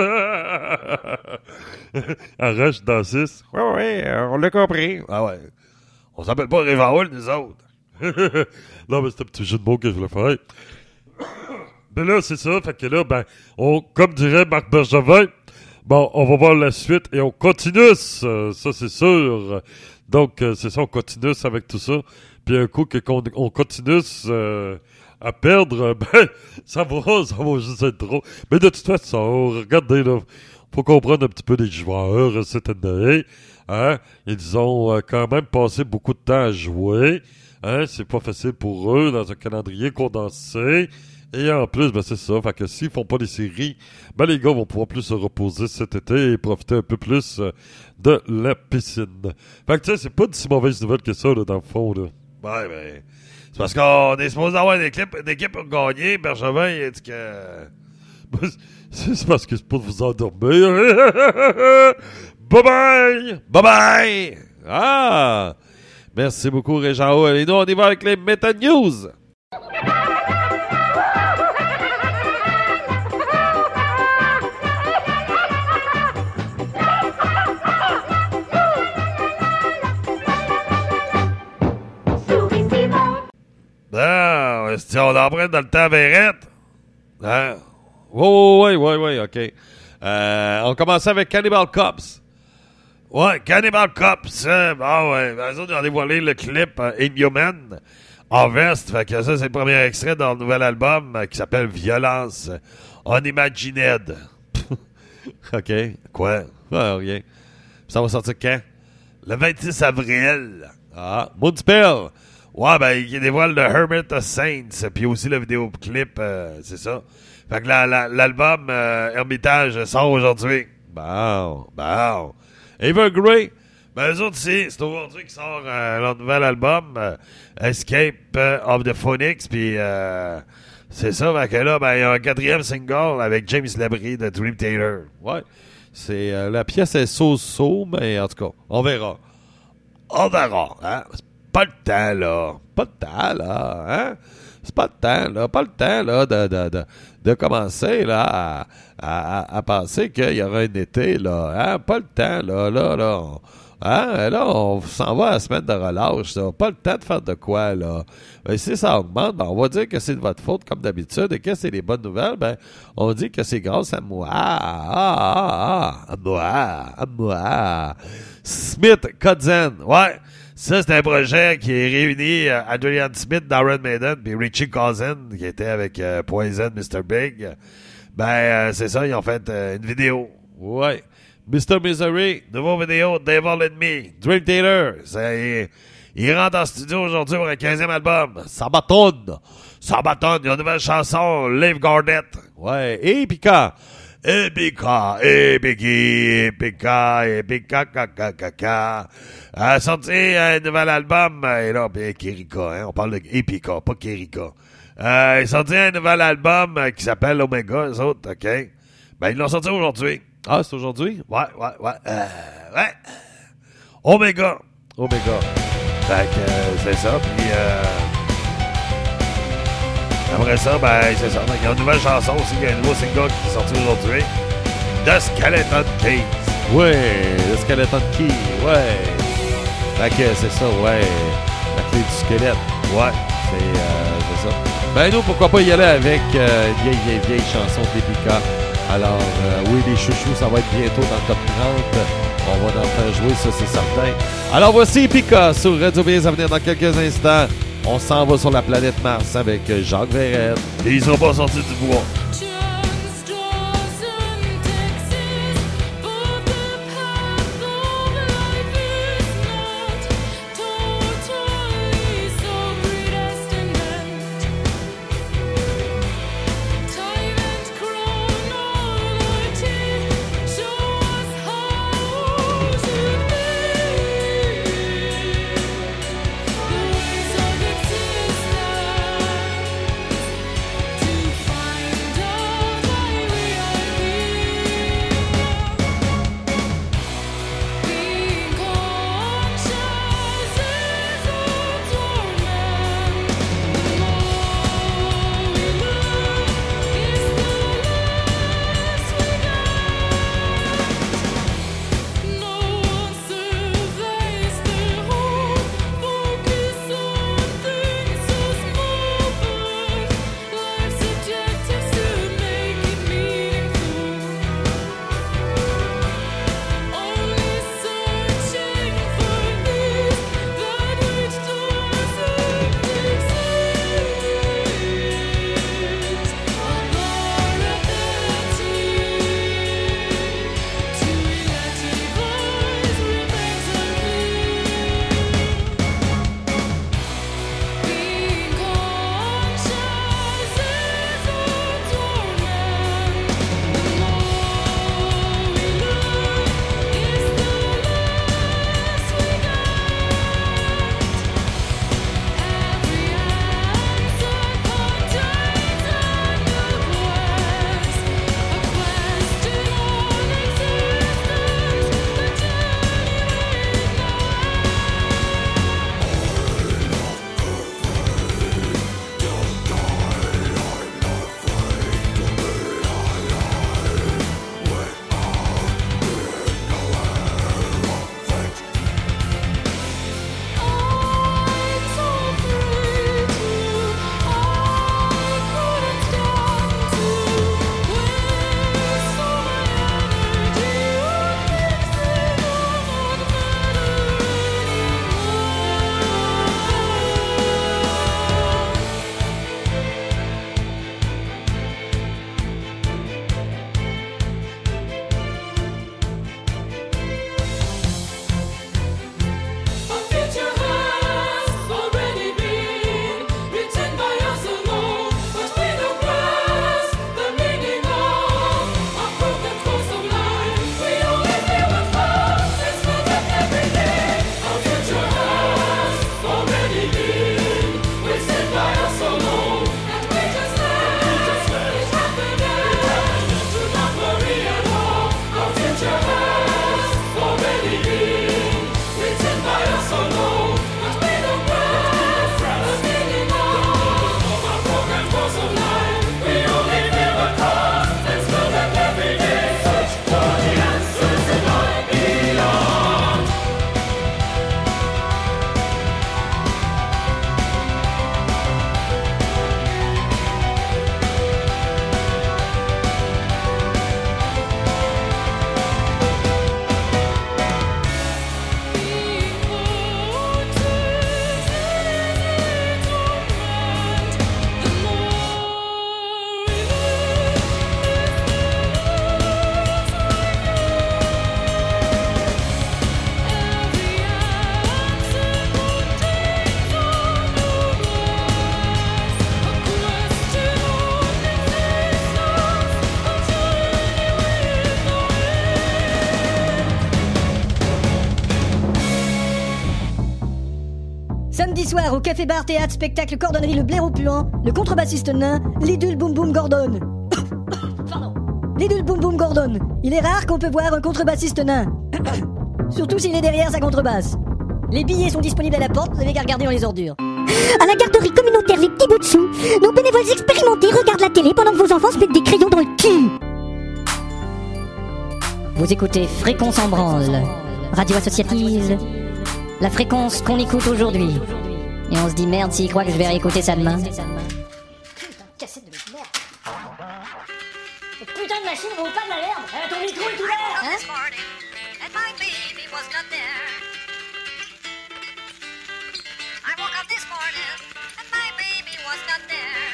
Arrache dentiste. Oui, on l'a compris. Ah ouais. On s'appelle pas Rivaoul, nous autres. Non, mais c'était un petit jeu de mots que je voulais faire. Ben là, c'est ça. Fait que là, comme dirait Marc Bergevin, on va voir la suite et on continue. Ça, c'est sûr. Donc, c'est ça, on continue avec tout ça. Puis un coup qu'on continue à perdre, ça va juste être trop. Mais de toute façon, regardez, là, faut comprendre un petit peu les joueurs cette année. Hein? Ils ont quand même passé beaucoup de temps à jouer. Hein? C'est pas facile pour eux dans un calendrier condensé. Et en plus, c'est ça. Fait que s'ils font pas les séries, les gars vont pouvoir plus se reposer cet été et profiter un peu plus de la piscine. Fait que tu sais, c'est pas une si mauvaise nouvelle que ça, là, dans le fond, là. Ouais, c'est parce qu'on est supposé avoir une équipe pour gagner. Bergevin, il a dit que... C'est parce que c'est pour vous endormir. Bye-bye! Bye-bye! Ah! Merci beaucoup, Régent. Et nous, on y va avec les Meta News. On emprunte dans le temps Verrette. Hein? Oui, OK. On commençait avec Cannibal Corpse. Ouais, Cannibal Corpse. Eux autres, ils ont dévoilé le clip Inhuman en veste. Fait que ça, c'est le premier extrait dans le nouvel album qui s'appelle Violence Unimagined. OK. Quoi? Rien. Ça va sortir quand? Le 26 avril. Ah, Moonspell. Ouais, il dévoile le Hermit of Saints, puis aussi le vidéoclip, c'est ça. Fait que l'album Hermitage sort aujourd'hui. Bon. Evergrey, eux autres, c'est aujourd'hui qui sort leur nouvel album, Escape of the Phoenix, puis c'est ça, fait que là, il y a un 4e single avec James Labrie de Dream Theater. Ouais, c'est la pièce est so-so, mais en tout cas, on verra. Hein? Pas le temps, là. Hein? C'est pas le temps, là, de commencer, là, à penser qu'il y aura un été, là. Hein? Pas le temps, là. Hein? Là, on s'en va à la semaine de relâche, là. Pas le temps de faire de quoi, là. Si ça augmente, on va dire que c'est de votre faute, comme d'habitude, et que c'est les bonnes nouvelles, on dit que c'est grâce à moi. À moi. Smith Kotzen, ouais. Ça, c'est un projet qui est réuni Adrian Smith d'Iron Maiden puis Richie Cousin qui était avec Poison, Mr. Big. C'est ça, ils ont fait une vidéo. Ouais. Mr. Misery, nouveau vidéo, Devil in Me. Drake Taylor, il rentre en studio aujourd'hui pour un 15e album. Sabaton. Sabaton, il y a une nouvelle chanson, Live Gardet. Ouais. Et Pika. Epika, Epika. Elle a sorti un nouvel album, et là, bien, Kerika, hein, on parle de Epika, pas Kerika. Elle a sorti un nouvel album qui s'appelle Omega, les autres, OK? Ben, ils l'ont sorti aujourd'hui. Ah, c'est aujourd'hui? Ouais. Omega. Fait que, c'est ça, puis après ça, ben, c'est ça. Il y a une nouvelle chanson aussi, il y a un nouveau single qui est sorti aujourd'hui. The Skeleton Key. Ouais, The Skeleton Key, ouais. Fait que c'est ça, ouais. La clé du squelette. Ouais, c'est ça. Ben nous, pourquoi pas y aller avec une vieille chanson d'Epika. Alors, oui, les chouchous, ça va être bientôt dans le top 30. On va en faire jouer, ça, c'est certain. Alors, voici Epika sur Radio Biens à venir dans quelques instants. On s'en va sur la planète Mars avec Jacques Verrette. Et ils sont pas sortis du bois. Find Samedi soir, au Café Bar Théâtre Spectacle Cordonnerie Le Blaireau Puant, le contrebassiste nain, Lidl Boom Boom Gordon. Pardon. Lidl Boom Boom Gordon. Il est rare qu'on peut voir un contrebassiste nain. Surtout s'il est derrière sa contrebasse. Les billets sont disponibles à la porte, vous avez qu'à regarder dans les ordures. À la garderie communautaire Les Petits Bouts de Chou, nos bénévoles expérimentés regardent la télé pendant que vos enfants se mettent des crayons dans le cul. Vous écoutez Fréquence en branle, radio associative, la fréquence qu'on écoute aujourd'hui. Et on se dit merde s'il croit que je vais réécouter ça demain. Putain, cassette de merde. Cette putain de machine vaut pas de la merde. Ton micro est ouvert, hein? I woke up this morning and my baby was not there.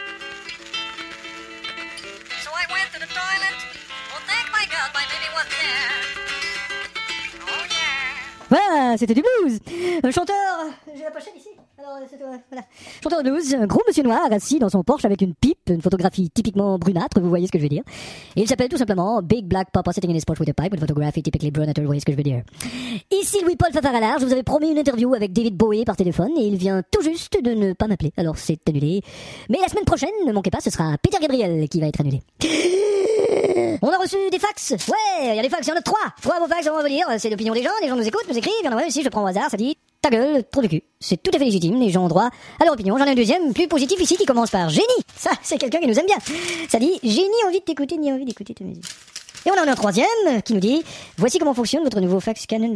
So I went to the toilet. Oh, thank my God, my baby was there. Oh yeah. Voilà, c'était du blues. Un chanteur, j'ai la pochette ici. Alors, voilà. Chanteur de blues, un gros monsieur noir assis dans son Porsche avec une pipe, une photographie typiquement brunâtre, vous voyez ce que je veux dire. Et il s'appelle tout simplement Big Black Papa Sitting in his Porsche with a pipe, une photographie typically brunâtre, vous voyez ce que je veux dire. Ici Louis-Paul Fafaralard, je vous avais promis une interview avec David Bowie par téléphone et il vient tout juste de ne pas m'appeler, alors c'est annulé. Mais la semaine prochaine, ne manquez pas, ce sera Peter Gabriel qui va être annulé. On a reçu des fax. Ouais, il y a des fax, il y en a 3. 3 beaux fax, on va vous lire. C'est l'opinion des gens nous écoutent, nous écrivent. Il y en a un aussi, je prends au hasard, ça dit ta gueule, trou de cul. C'est tout à fait légitime, les gens ont droit à leur opinion. J'en ai un deuxième, plus positif ici, qui commence par génie. Ça, c'est quelqu'un qui nous aime bien. Ça dit j'ai ni envie de t'écouter, ni envie d'écouter ta musique. Et on en a un troisième qui nous dit voici comment fonctionne votre nouveau fax canon.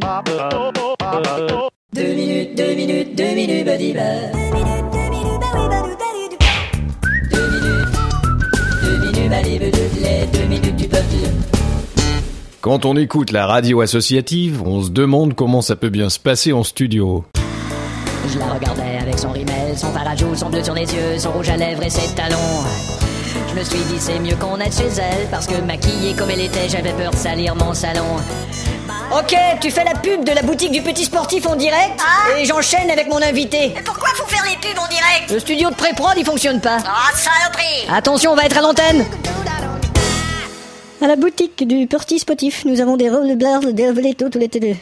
2 minutes, 2 minutes, 2 minutes, badi ba. 2 minutes, 2 minutes, ba oui, ba. 2 minutes, 2 minutes, badi ba, 2 minutes du peuple. Quand on écoute la radio associative, on se demande comment ça peut bien se passer en studio. Je la regardais avec son rimel, son fard à joues, son bleu sur les yeux, son rouge à lèvres et ses talons. Je me suis dit c'est mieux qu'on aille chez elle, parce que maquillée comme elle était, j'avais peur de salir mon salon. Ok, tu fais la pub de la boutique du petit sportif en direct, et j'enchaîne avec mon invité. Mais pourquoi faut faire les pubs en direct? Le studio de pré-prod, il fonctionne pas. Oh, saloperie! Attention, on va être à l'antenne. À la boutique du petit sportif, nous avons des rollerblades, des vélos, tous les télé.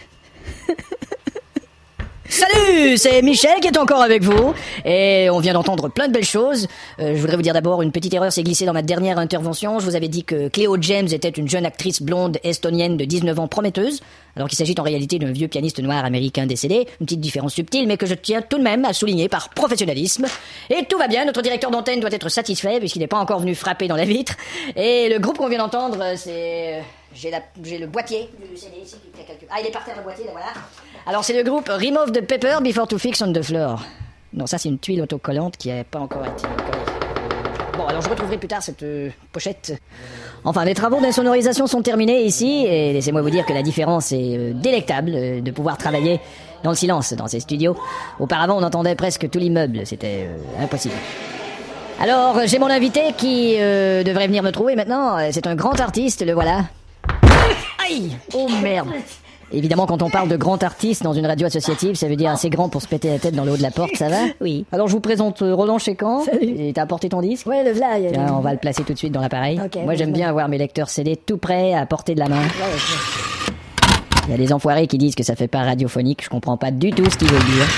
Salut, c'est Michel qui est encore avec vous et on vient d'entendre plein de belles choses. Je voudrais vous dire d'abord une petite erreur s'est glissée dans ma dernière intervention. Je vous avais dit que Cléo James était une jeune actrice blonde estonienne de 19 ans prometteuse, alors qu'il s'agit en réalité d'un vieux pianiste noir américain décédé. Une petite différence subtile mais que je tiens tout de même à souligner par professionnalisme. Et tout va bien, notre directeur d'antenne doit être satisfait puisqu'il n'est pas encore venu frapper dans la vitre. Et le groupe qu'on vient d'entendre, c'est... J'ai le boîtier du CD ici qui fait quelques... Ah, il est par terre le boîtier, là, voilà. Alors, c'est le groupe Remove the Paper Before to Fix on the Floor. Non, ça, c'est une tuile autocollante qui n'a pas encore été collée. Bon, alors je retrouverai plus tard cette pochette. Enfin, les travaux d'insonorisation sont terminés ici, et laissez-moi vous dire que la différence est délectable de pouvoir travailler dans le silence dans ces studios. Auparavant, on entendait presque tout l'immeuble, c'était impossible. Alors, j'ai mon invité qui devrait venir me trouver maintenant. C'est un grand artiste, le voilà. Aïe! Oh merde! Évidemment, quand on parle de grand artiste dans une radio associative, ça veut dire assez grand pour se péter la tête dans le haut de la porte, ça va? Oui. Alors je vous présente Roland Chécan. Salut. Et t'as apporté ton disque? Ouais, le v'là. Tiens, on va le placer tout de suite dans l'appareil. Okay, moi, j'aime bien avoir mes lecteurs CD tout prêts à portée de la main. Il y a des enfoirés qui disent que ça fait pas radiophonique. Je comprends pas du tout ce qu'ils veulent dire.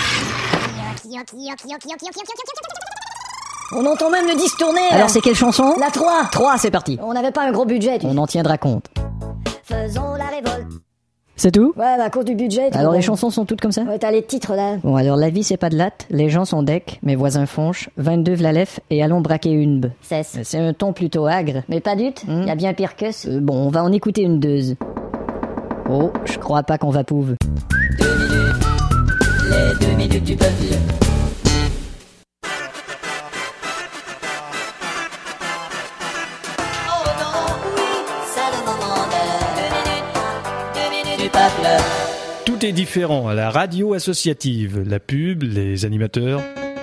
On entend même le disque tourner. Alors c'est quelle chanson? La 3. 3, c'est parti. On n'avait pas un gros budget. On en tiendra compte. Faisons la révolte. C'est tout? Ouais, à cause du budget. Alors les chansons sont toutes comme ça? Ouais, t'as les titres là. Bon, alors la vie c'est pas de latte, les gens sont deck, mes voisins fonchent, 22 v'lalef et allons braquer une b. C'est un ton plutôt agre. Mais pas dut, y a bien pire que ça. Bon, on va en écouter une deuze. Oh, je crois pas qu'on va pouve. 2 minutes, les 2 minutes du peuple. Tout est différent à la radio associative, la pub, les animateurs.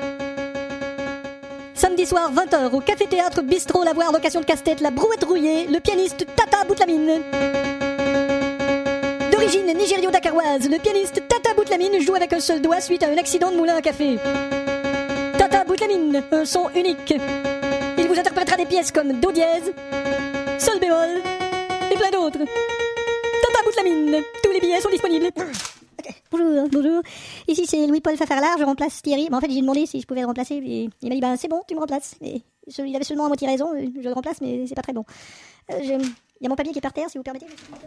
Samedi soir, 20h, au Café Théâtre Bistrot Lavoir, location de casse-tête, la brouette rouillée, le pianiste Tata Boutlamine. D'origine nigério-dakaroise, le pianiste Tata Boutlamine joue avec un seul doigt suite à un accident de moulin à café. Tata Boutlamine, un son unique. Il vous interprétera des pièces comme Do dièse, Sol bémol et plein d'autres. Tata Boutlamine, tous les billets sont disponibles. Okay. Bonjour, bonjour. Ici c'est Louis-Paul Fafarlard, je remplace Thierry. En fait, j'ai demandé si je pouvais le remplacer et il m'a dit c'est bon, tu me remplaces. Et il avait seulement à moitié raison, je le remplace mais c'est pas très bon. Il y a mon papier qui est par terre, si vous permettez.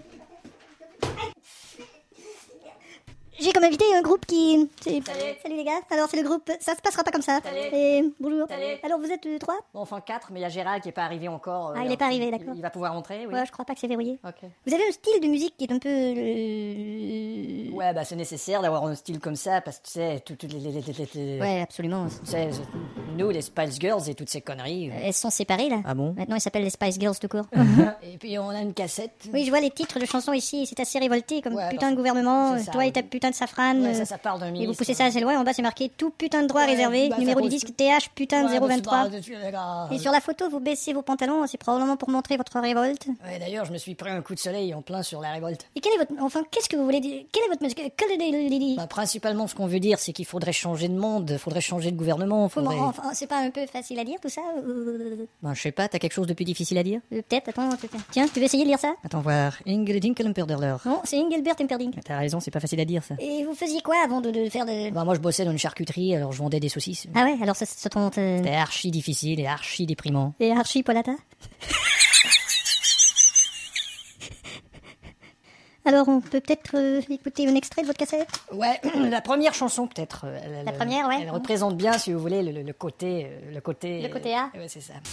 J'ai comme invité un groupe qui... Salut les gars. Alors c'est le groupe... Ça se passera pas comme ça. Et bonjour. Alors vous êtes 3 ? Bon, enfin 4, mais il y a Gérald qui est pas arrivé encore. Il est pas arrivé, d'accord. Il va pouvoir rentrer, oui. Ouais, je crois pas que c'est verrouillé. Ok. Vous avez un style de musique qui est un peu... Ouais, bah c'est nécessaire d'avoir un style comme ça, parce que tu sais, toutes les... Ouais, absolument. Tu sais, nous, les Spice Girls et toutes ces conneries... Elles sont séparées là. Ah bon ? Maintenant elles s'appellent les Spice Girls tout court. Et puis on a une cassette. Oui, je vois les titres de chansons ici, c'est assez révolté, comme Ouais, putain parce de gouvernement, c'est ça, toi et oui. ta putain de safrane. Ouais, ça parle d'un Et ministre. vous poussez ça assez loin, en bas c'est marqué tout putain de droit Ouais, réservé, bah, numéro ça du pose- disque TH putain de 023. Ouais, Et sur la photo, vous baissez vos pantalons, c'est probablement pour montrer votre révolte. Ouais, d'ailleurs, je me suis pris un coup de soleil en plein sur la révolte. Et quel est votre... Enfin, qu'est-ce que vous voulez dire ? Quelle est votre musique ? Bah, principalement, ce qu'on veut dire, c'est qu'il faudrait changer de monde, faudrait changer de gouvernement, faudrait... Enfin, c'est pas un peu facile à dire tout ça Ben, je sais pas, t'as quelque chose de plus difficile à dire ? Peut-être, attends. Tiens, tu veux essayer de lire ça ? Attends voir. Ingeldinkelemperderler. Non, c'est Engelbert Humperdinck. T'as raison, c'est pas facile à dire ça. Et vous faisiez quoi avant de faire de... Bah, moi, je bossais dans une charcuterie, alors je vendais des saucisses. Ah ouais, alors ça tombe... C'était archi difficile et archi déprimant. Et Archie Polata. Alors, on peut peut-être écouter un extrait de votre cassette ? Ouais, la première chanson peut-être. La première, ouais. Elle représente bien, si vous voulez, le côté... Le côté A. Ouais, c'est ça.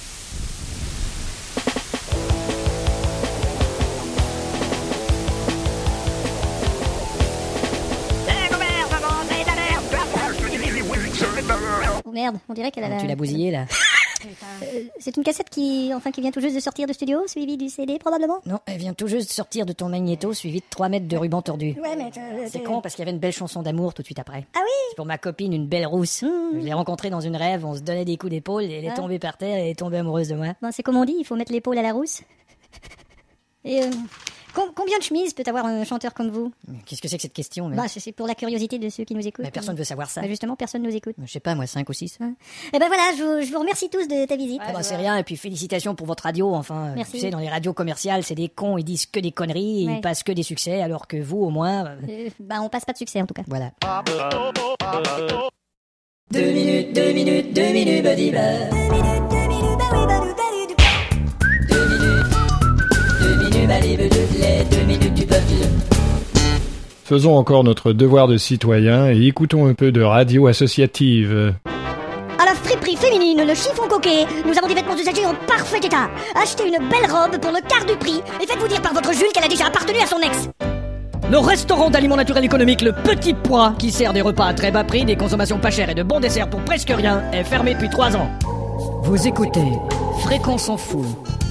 Oh merde, on dirait qu'elle a... Tu l'as bousillé, là. C'est une cassette qui vient tout juste de sortir de studio, suivie du CD probablement. Non, elle vient tout juste de sortir de ton magnéto, suivi de 3 mètres de ruban tordu. Ouais, mais... C'est con, parce qu'il y avait une belle chanson d'amour tout de suite après. Ah oui. C'est pour ma copine, une belle rousse. Je l'ai rencontrée dans une rêve, on se donnait des coups d'épaule, et elle est tombée par terre, et elle est tombée amoureuse de moi. Ben, c'est comme on dit, il faut mettre l'épaule à la rousse. Et combien de chemises peut avoir un chanteur comme vous ? Qu'est-ce que c'est que cette question, mais... Bah, c'est pour la curiosité de ceux qui nous écoutent. Mais personne veut savoir ça. Bah, justement, personne nous écoute. Je sais pas, moi, 5 ou 6. Et ben voilà, je vous remercie tous de ta visite. Ah bah, c'est rien, et puis félicitations pour votre radio, enfin. Merci. Tu sais, dans les radios commerciales, c'est des cons, ils disent que des conneries, et Ouais. ils passent que des succès, alors que vous, au moins... Bah, on passe pas de succès en tout cas. Voilà. 2 minutes, buddy, bah. 2 minutes, buddy, les 2 minutes du peuple. Faisons encore notre devoir de citoyen et écoutons un peu de radio associative. À la friperie féminine, le chiffon coquet, nous avons des vêtements usagés en parfait état. Achetez une belle robe pour le quart du prix et faites-vous dire par votre Jules qu'elle a déjà appartenu à son ex. Le restaurant d'aliments naturels économiques Le Petit Pois, qui sert des repas à très bas prix, des consommations pas chères et de bons desserts pour presque rien, est fermé depuis 3 ans. Vous écoutez Fréquence en Fou,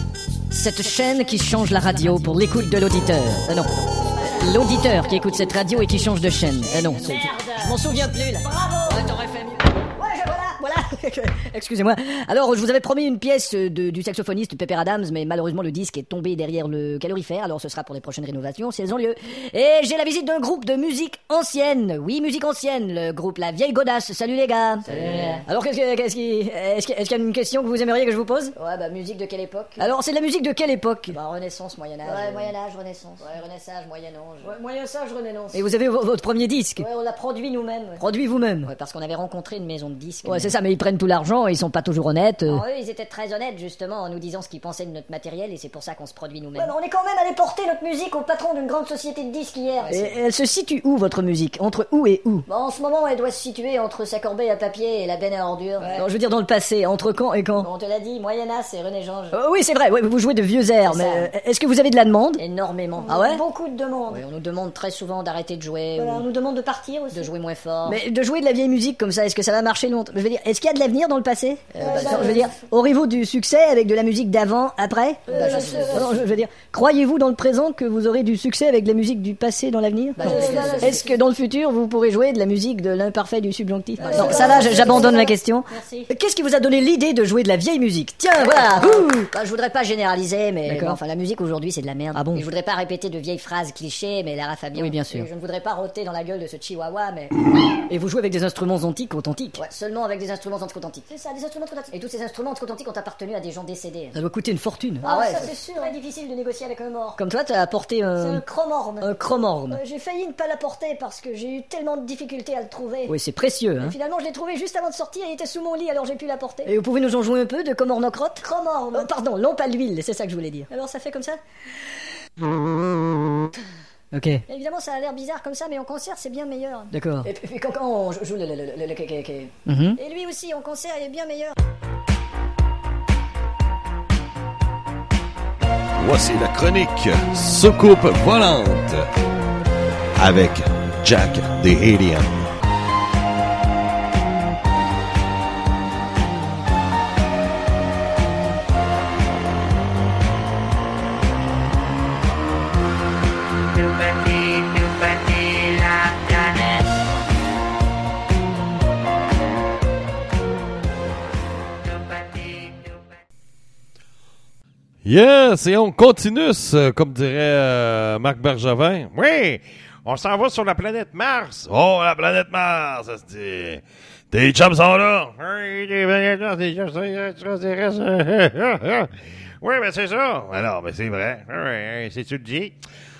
cette chaîne qui change la radio pour l'écoute de l'auditeur. Non, l'auditeur qui écoute cette radio et qui change de chaîne. Non, je m'en souviens plus là. Bravo. Ouais, t'aurais fait mieux. Ouais, voilà. Excusez-moi. Alors, je vous avais promis une pièce du saxophoniste Pepper Adams, mais malheureusement le disque est tombé derrière le calorifère, alors ce sera pour les prochaines rénovations si elles ont lieu. Et j'ai la visite d'un groupe de musique ancienne. Oui, musique ancienne, le groupe La Vieille Godasse. Salut les gars. Salut. Alors, est-ce qu'il y a une question que vous aimeriez que je vous pose? Ouais, bah musique de quelle époque? Alors, c'est de la musique de quelle époque? Bah Renaissance, Moyen-Âge. Ouais, Moyen-Âge, Renaissance. Ouais, Renaissance, Moyen-Âge. Ouais, Moyen-Âge, Renaissance. Et vous avez votre premier disque? Ouais, on l'a produit nous-mêmes. Ouais. Produit vous-même? Ouais, parce qu'on avait rencontré une maison de disques. Ouais, c'est ça, mais ils prennent tout l'argent et ils sont pas toujours honnêtes. Alors, eux, ils étaient très honnêtes, justement, en nous disant ce qu'ils pensaient de notre matériel, et c'est pour ça qu'on se produit nous-mêmes. Ouais, mais on est quand même allé porter notre musique au patron d'une grande société de disques hier. Et elle se situe où, votre musique? Entre où et où? Bon, en ce moment, elle doit se situer entre sa corbeille à papier et la benne à ordures. Non, je veux dire dans le passé, entre quand et quand? Bon, on te l'a dit, Moyen-Âge et Renaissance. Oui, c'est vrai, ouais, vous jouez de vieux airs, C'est mais est-ce que vous avez de la demande? Énormément. Ah ouais? Beaucoup de demandes. Ouais, on nous demande très souvent d'arrêter de jouer. Voilà, ou on nous demande de partir aussi. de jouer moins fort. Mais de jouer de la vieille musique comme ça, est-ce que ça va marcher longtemps? Je veux dire, est-ce qu'il y a de l'avenir dans le passé? Je veux dire, aurez-vous du succès avec de la musique d'avant, après? Non, je veux dire, croyez-vous dans le présent que vous aurez du succès avec de la musique du passé dans l'avenir? Est-ce que dans le futur, vous pourrez jouer de la musique de l'imparfait du subjonctif? Non, ça va, j'abandonne la question. Merci. Qu'est-ce qui vous a donné l'idée de jouer de la vieille musique? Tiens, voilà. Bah, je voudrais pas généraliser, mais D'accord. bon, enfin la musique aujourd'hui c'est de la merde. Ah bon? Et je voudrais pas répéter de vieilles phrases clichés, mais Lara Fabian. Oui, bien sûr. Et je ne voudrais pas rôter dans la gueule de ce chihuahua, mais Et vous jouez avec des instruments antiques, authentiques? ouais, seulement avec des instruments quantiques. C'est ça, des instruments quantiques. Et tous ces instruments quantiques ont appartenu à des gens décédés. Ça doit coûter une fortune. Ah ouais, ça ça- c'est sûr, très difficile de négocier avec un mort. Comme toi, t'as apporté C'est un chromorne. un chromorne. J'ai failli ne pas l'apporter parce que j'ai eu tellement de difficultés à le trouver. Oui, c'est précieux, hein. Et finalement, je l'ai trouvé juste avant de sortir, il était sous mon lit, alors j'ai pu l'apporter. Et vous pouvez nous en jouer un peu de Comornocrotte? Chromorne. Pardon, lampe à l'huile, c'est ça que je voulais dire. Alors ça fait comme ça. Ok, Évidemment, ça a l'air bizarre comme ça, mais en concert, c'est bien meilleur. d'accord. Et puis quand on joue le Mhm. Et lui aussi, en concert, il est bien meilleur. Voici la chronique Soucoupe volante avec Jack the Alien. Yes, et on continue, comme dirait Marc Bergevin. Oui, on s'en va sur la planète Mars. Oh, la planète Mars, ça se dit. Tes chums sont là. Oui, ben c'est ça. Alors, ben c'est vrai. Oui, c'est-tu le dis?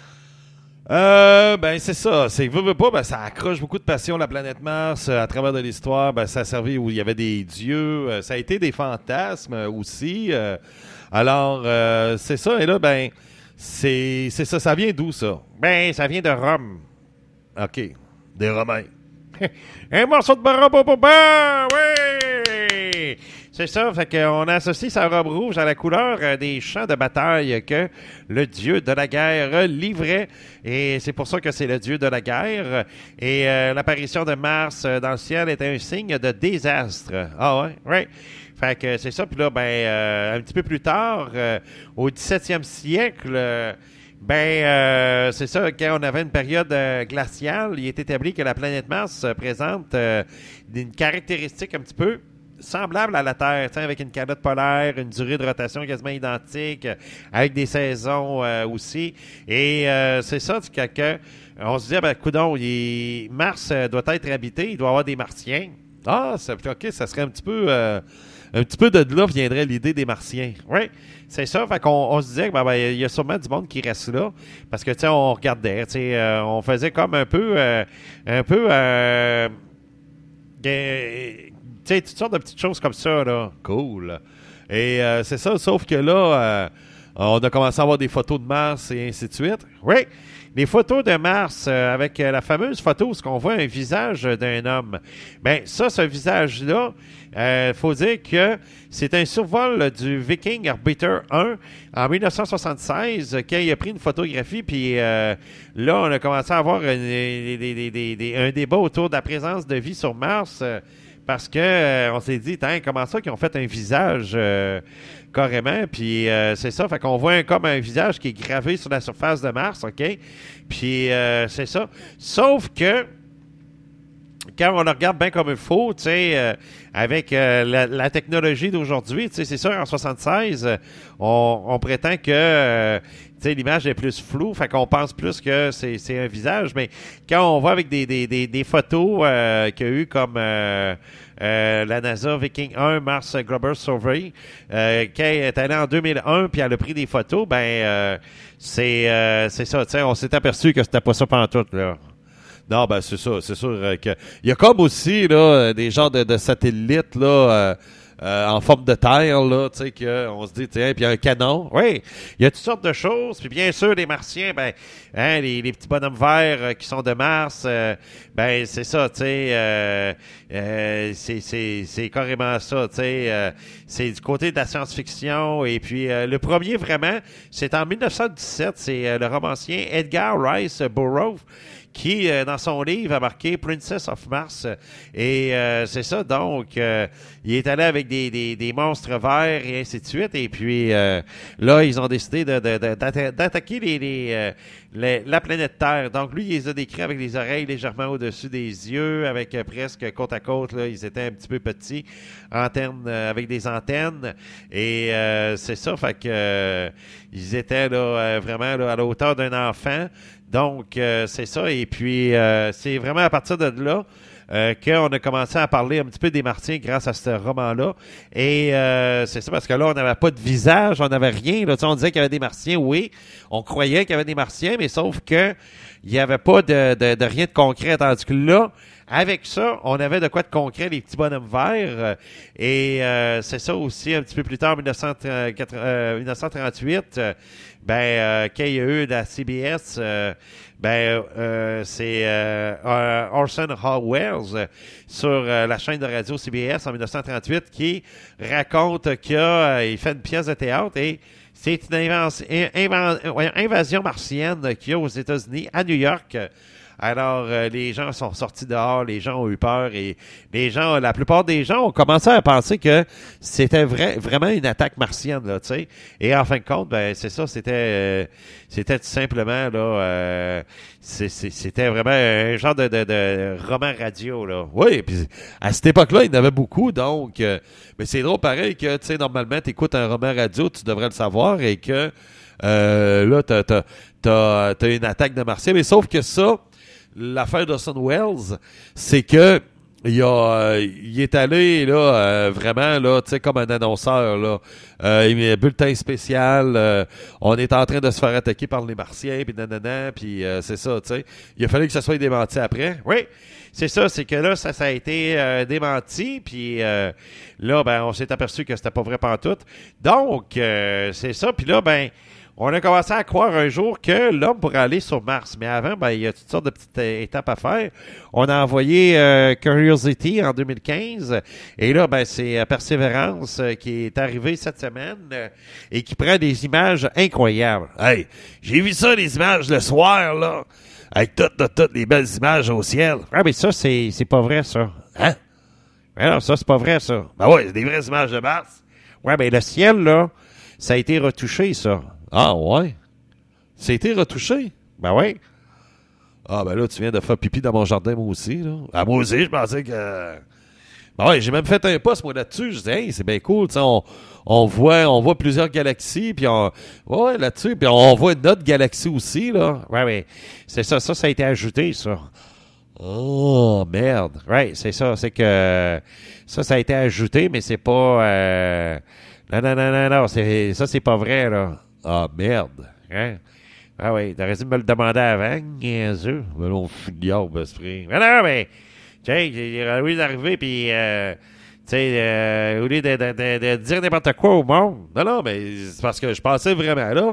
Ben c'est ça. C'est veut pas, ben ça accroche beaucoup de passion la planète Mars à travers de l'histoire. Ben ça a servi où il y avait des dieux. Ça a été des fantasmes aussi. Alors c'est ça. Et là ben c'est ça. Ça vient d'où ça? Ben, ça vient de Rome. Ok, des Romains. Un morceau de barababa, oui! C'est ça, fait qu'on associe sa robe rouge à la couleur des champs de bataille que le dieu de la guerre livrait. Et c'est pour ça que c'est le dieu de la guerre. Et l'apparition de Mars dans le ciel était un signe de désastre. Ah ouais, ouais. Fait que c'est ça. Puis là, ben, un petit peu plus tard, au 17e siècle... c'est ça, quand on avait une période glaciale, il est établi que la planète Mars présente une caractéristique un petit peu semblable à la Terre, avec une calotte polaire, une durée de rotation quasiment identique, avec des saisons aussi. Et c'est ça, on se dit, coudonc, Mars doit être habité, il doit y avoir des Martiens. Ah, ok, ça serait un petit peu de là viendrait l'idée des Martiens. Oui, c'est ça. Fait qu'on on se disait qu'il y a sûrement du monde qui reste là. Parce que, on regardait, on faisait comme un peu toutes sortes de petites choses comme ça, là. Cool. Et c'est ça, sauf que là, on a commencé à avoir des photos de Mars et ainsi de suite. Oui, les photos de Mars avec la fameuse photo où on voit un visage d'un homme. Ben ça, ce visage-là, faut dire que c'est un survol du Viking Arbiter 1 en 1976 quand il a pris une photographie. Puis là, on a commencé à avoir un débat autour de la présence de vie sur Mars. Parce que on s'est dit, comment ça qu'ils ont fait un visage carrément, puis c'est ça, fait qu'on voit comme un visage qui est gravé sur la surface de Mars, OK? Puis c'est ça. Sauf que quand on le regarde bien comme il faut, avec la technologie d'aujourd'hui, c'est sûr, en 76, on prétend que l'image est plus floue, fait qu'on pense plus que c'est un visage, mais quand on voit avec des photos qu'il y a eu comme la NASA Viking 1 Mars Global Survey, qui est allée en 2001 puis elle a pris des photos, c'est ça, on s'est aperçu que c'était pas ça pantoute, là. Non, ben c'est ça, c'est sûr que il y a comme aussi là des genres de satellites là en forme de terre là, tu sais que on se dit tiens, puis un canon. Oui, il y a toutes sortes de choses, puis bien sûr les Martiens, les petits bonhommes verts qui sont de Mars, c'est ça, tu sais, c'est carrément ça, tu sais, c'est du côté de la science-fiction. Et puis le premier vraiment, c'est en 1917, c'est le romancier Edgar Rice Burroughs qui, dans son livre, a marqué Princess of Mars. Et c'est ça, donc, il est allé avec des monstres verts et ainsi de suite. Et puis, là, ils ont décidé d'attaquer la planète Terre. Donc, lui, il les a décrits avec les oreilles légèrement au-dessus des yeux, avec presque côte à côte. Là, ils étaient un petit peu petits, avec des antennes. Et c'est ça, fait que ils étaient là vraiment là, à la hauteur d'un enfant. Donc, c'est ça. Et puis, c'est vraiment à partir de là qu'on a commencé à parler un petit peu des Martiens grâce à ce roman-là. Et c'est ça, parce que là, on n'avait pas de visage, on n'avait rien. Là. On disait qu'il y avait des Martiens, oui. On croyait qu'il y avait des Martiens, mais sauf que il n'y avait pas de rien de concret. Tandis que là, avec ça, on avait de quoi de concret, les petits bonhommes verts. Et c'est ça aussi, un petit peu plus tard, en 1938, qu'il y a eu de la CBS, c'est Orson Welles sur la chaîne de radio CBS en 1938 qui raconte qu'il fait une pièce de théâtre et c'est une invasion martienne qu'il y a aux États-Unis, à New York. Alors, les gens sont sortis dehors, les gens ont eu peur et la plupart des gens ont commencé à penser que c'était vraiment une attaque martienne, là, tu sais. Et en fin de compte, c'est ça, c'était tout simplement, là, c'était vraiment un genre de roman radio, là. Oui, puis à cette époque-là, il y en avait beaucoup, donc, mais c'est drôle pareil que, tu sais, normalement, t'écoutes un roman radio, tu devrais le savoir et que, là, t'as une attaque de martiens, mais sauf que ça, l'affaire d'Orson Welles, c'est que il est allé là vraiment là, tu sais, comme un annonceur là, il met un bulletin spécial, on est en train de se faire attaquer par les Martiens puis nanana, puis c'est ça, tu sais. Il a fallu que ça soit démenti après. Oui. C'est ça, c'est que là, ça a été démenti, puis là, on s'est aperçu que c'était pas vrai pantoute. Donc, c'est ça, puis là, on a commencé à croire un jour que l'homme pourrait aller sur Mars. Mais avant, il y a toutes sortes de petites étapes à faire. On a envoyé Curiosity en 2015. Et là, c'est Perseverance qui est arrivé cette semaine et qui prend des images incroyables. Hey, j'ai vu ça, les images, le soir, là. Avec toutes les belles images au ciel. Ah, mais ça, c'est pas vrai, ça. Hein? Non, ça, c'est pas vrai, ça. Ouais, c'est des vraies images de Mars. Ouais, le ciel, là, ça a été retouché, ça. Ah, ouais? Ça a été retouché? Ben oui. Ah, là, tu viens de faire pipi dans mon jardin, moi aussi, là. Ah, moi aussi, je pensais que... ouais, j'ai même fait un post, moi, là-dessus. Je disais, hey, c'est bien cool, tu sais, on voit plusieurs galaxies, puis ouais, là-dessus, puis on voit une autre galaxie aussi, là. Ouais, mais c'est ça a été ajouté, ça. Oh, merde. Ouais, c'est ça, c'est que ça a été ajouté, mais c'est pas... Non, c'est pas vrai, là. Ah, merde. Hein? Ah oui, t'aurais dû me le demander avant, niaiseux. Mais non, fouillard, esprit. Mais non, mais, tu sais, au lieu d'arriver, puis, tu sais, au lieu de dire n'importe quoi au monde. Non, mais c'est parce que je pensais vraiment, là.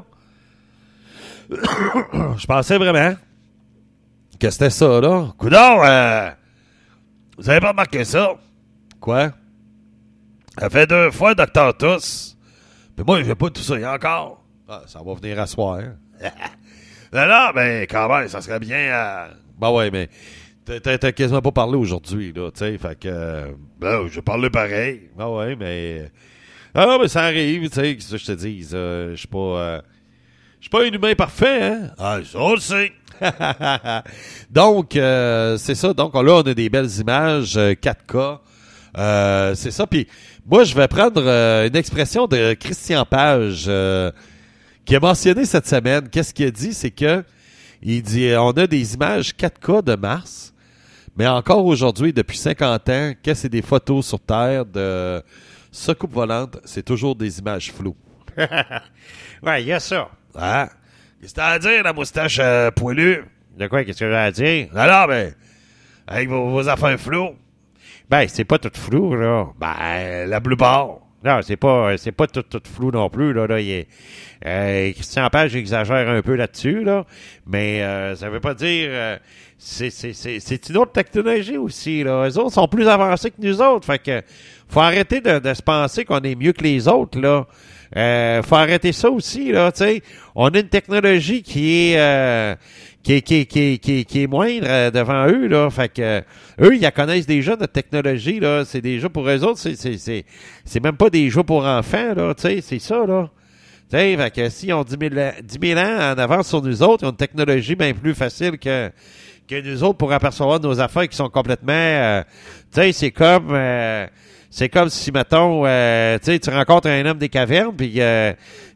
Je pensais vraiment que c'était ça, là. Coudon, vous avez pas remarqué ça? Quoi? Ça fait 2 fois, Dr. Tous. Puis moi, j'ai pas tout ça encore. Ah, ça va venir à soir. Non, mais quand même, ça serait bien... ouais, mais t'as quasiment pas parlé aujourd'hui, là, tu sais, fait que... je parlais pareil. Ouais, mais... Ah, mais ça arrive, tu sais, qu'est-ce que je te dis, je suis pas un humain parfait, hein? Ah, ça, on le sait. Donc, c'est ça, donc là, on a des belles images, 4K, c'est ça, puis moi, je vais prendre une expression de Christian Page, qui a mentionné cette semaine. Qu'est-ce qu'il a dit? C'est que il dit on a des images 4K de Mars, mais encore aujourd'hui, depuis 50 ans, que c'est des photos sur Terre de soucoupe volante, c'est toujours des images floues. Ouais, il y a ça. Ah. Qu'est-ce que t'as à dire, la moustache poilue? De quoi? Qu'est-ce que j'ai à dire? Non, mais avec vos affaires floues. C'est pas tout flou, là. La plupart. Non, c'est pas tout flou non plus, là. Christian Page exagère un peu là-dessus, là. Mais ça veut pas dire... c'est une autre technologie aussi, là. Eux autres sont plus avancés que nous autres. Fait que faut arrêter de se penser qu'on est mieux que les autres, là. Faut arrêter ça aussi, là, tu sais. On a une technologie qui est moindre devant eux, là. Fait que eux, ils la connaissent déjà, notre technologie, là. C'est déjà pour eux autres, c'est même pas des jeux pour enfants, là, tu sais. C'est ça, là. Tu sais, fait que s'ils ont 10 000 ans en avance sur nous autres, ils ont une technologie bien plus facile que nous autres pour apercevoir nos affaires qui sont complètement... tu sais, c'est comme si, mettons, tu rencontres un homme des cavernes, puis tu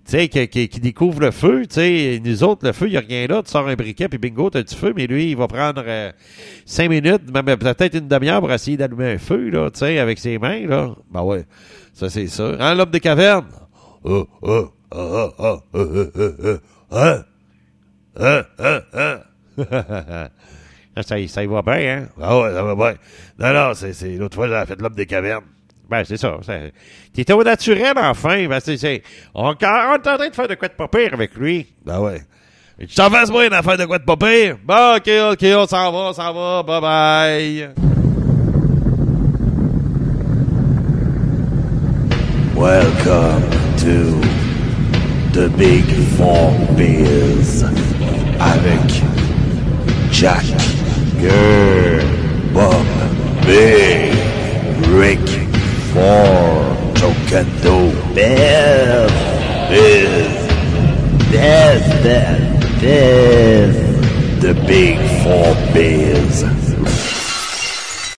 sais, qui découvre le feu, tu sais, nous autres, le feu, il n'y a rien là, tu sors un briquet, puis bingo, t'as du feu, mais lui, il va prendre 5 minutes, même peut-être une demi-heure pour essayer d'allumer un feu, là, tu sais, avec ses mains, là. Ben ouais, ça, c'est ça. Hein, l'homme des cavernes? Ça y va bien, hein? Ah ouais, ça va bien. Non, c'est l'autre fois, j'avais fait l'homme des cavernes. Ben, c'est ça. T'étais au naturel, enfin. Ben, on est en train de faire de quoi de pas pire avec lui. Ben ouais. Et tu t'en fasses moi une affaire de quoi de pas pire? Bon, OK, on s'en va, bye-bye. Welcome to the Big Four Beers avec Jack, Gurr, Bob, Big, Rick, Four, Tokendo, Bear, Biz, the Big Four Beers.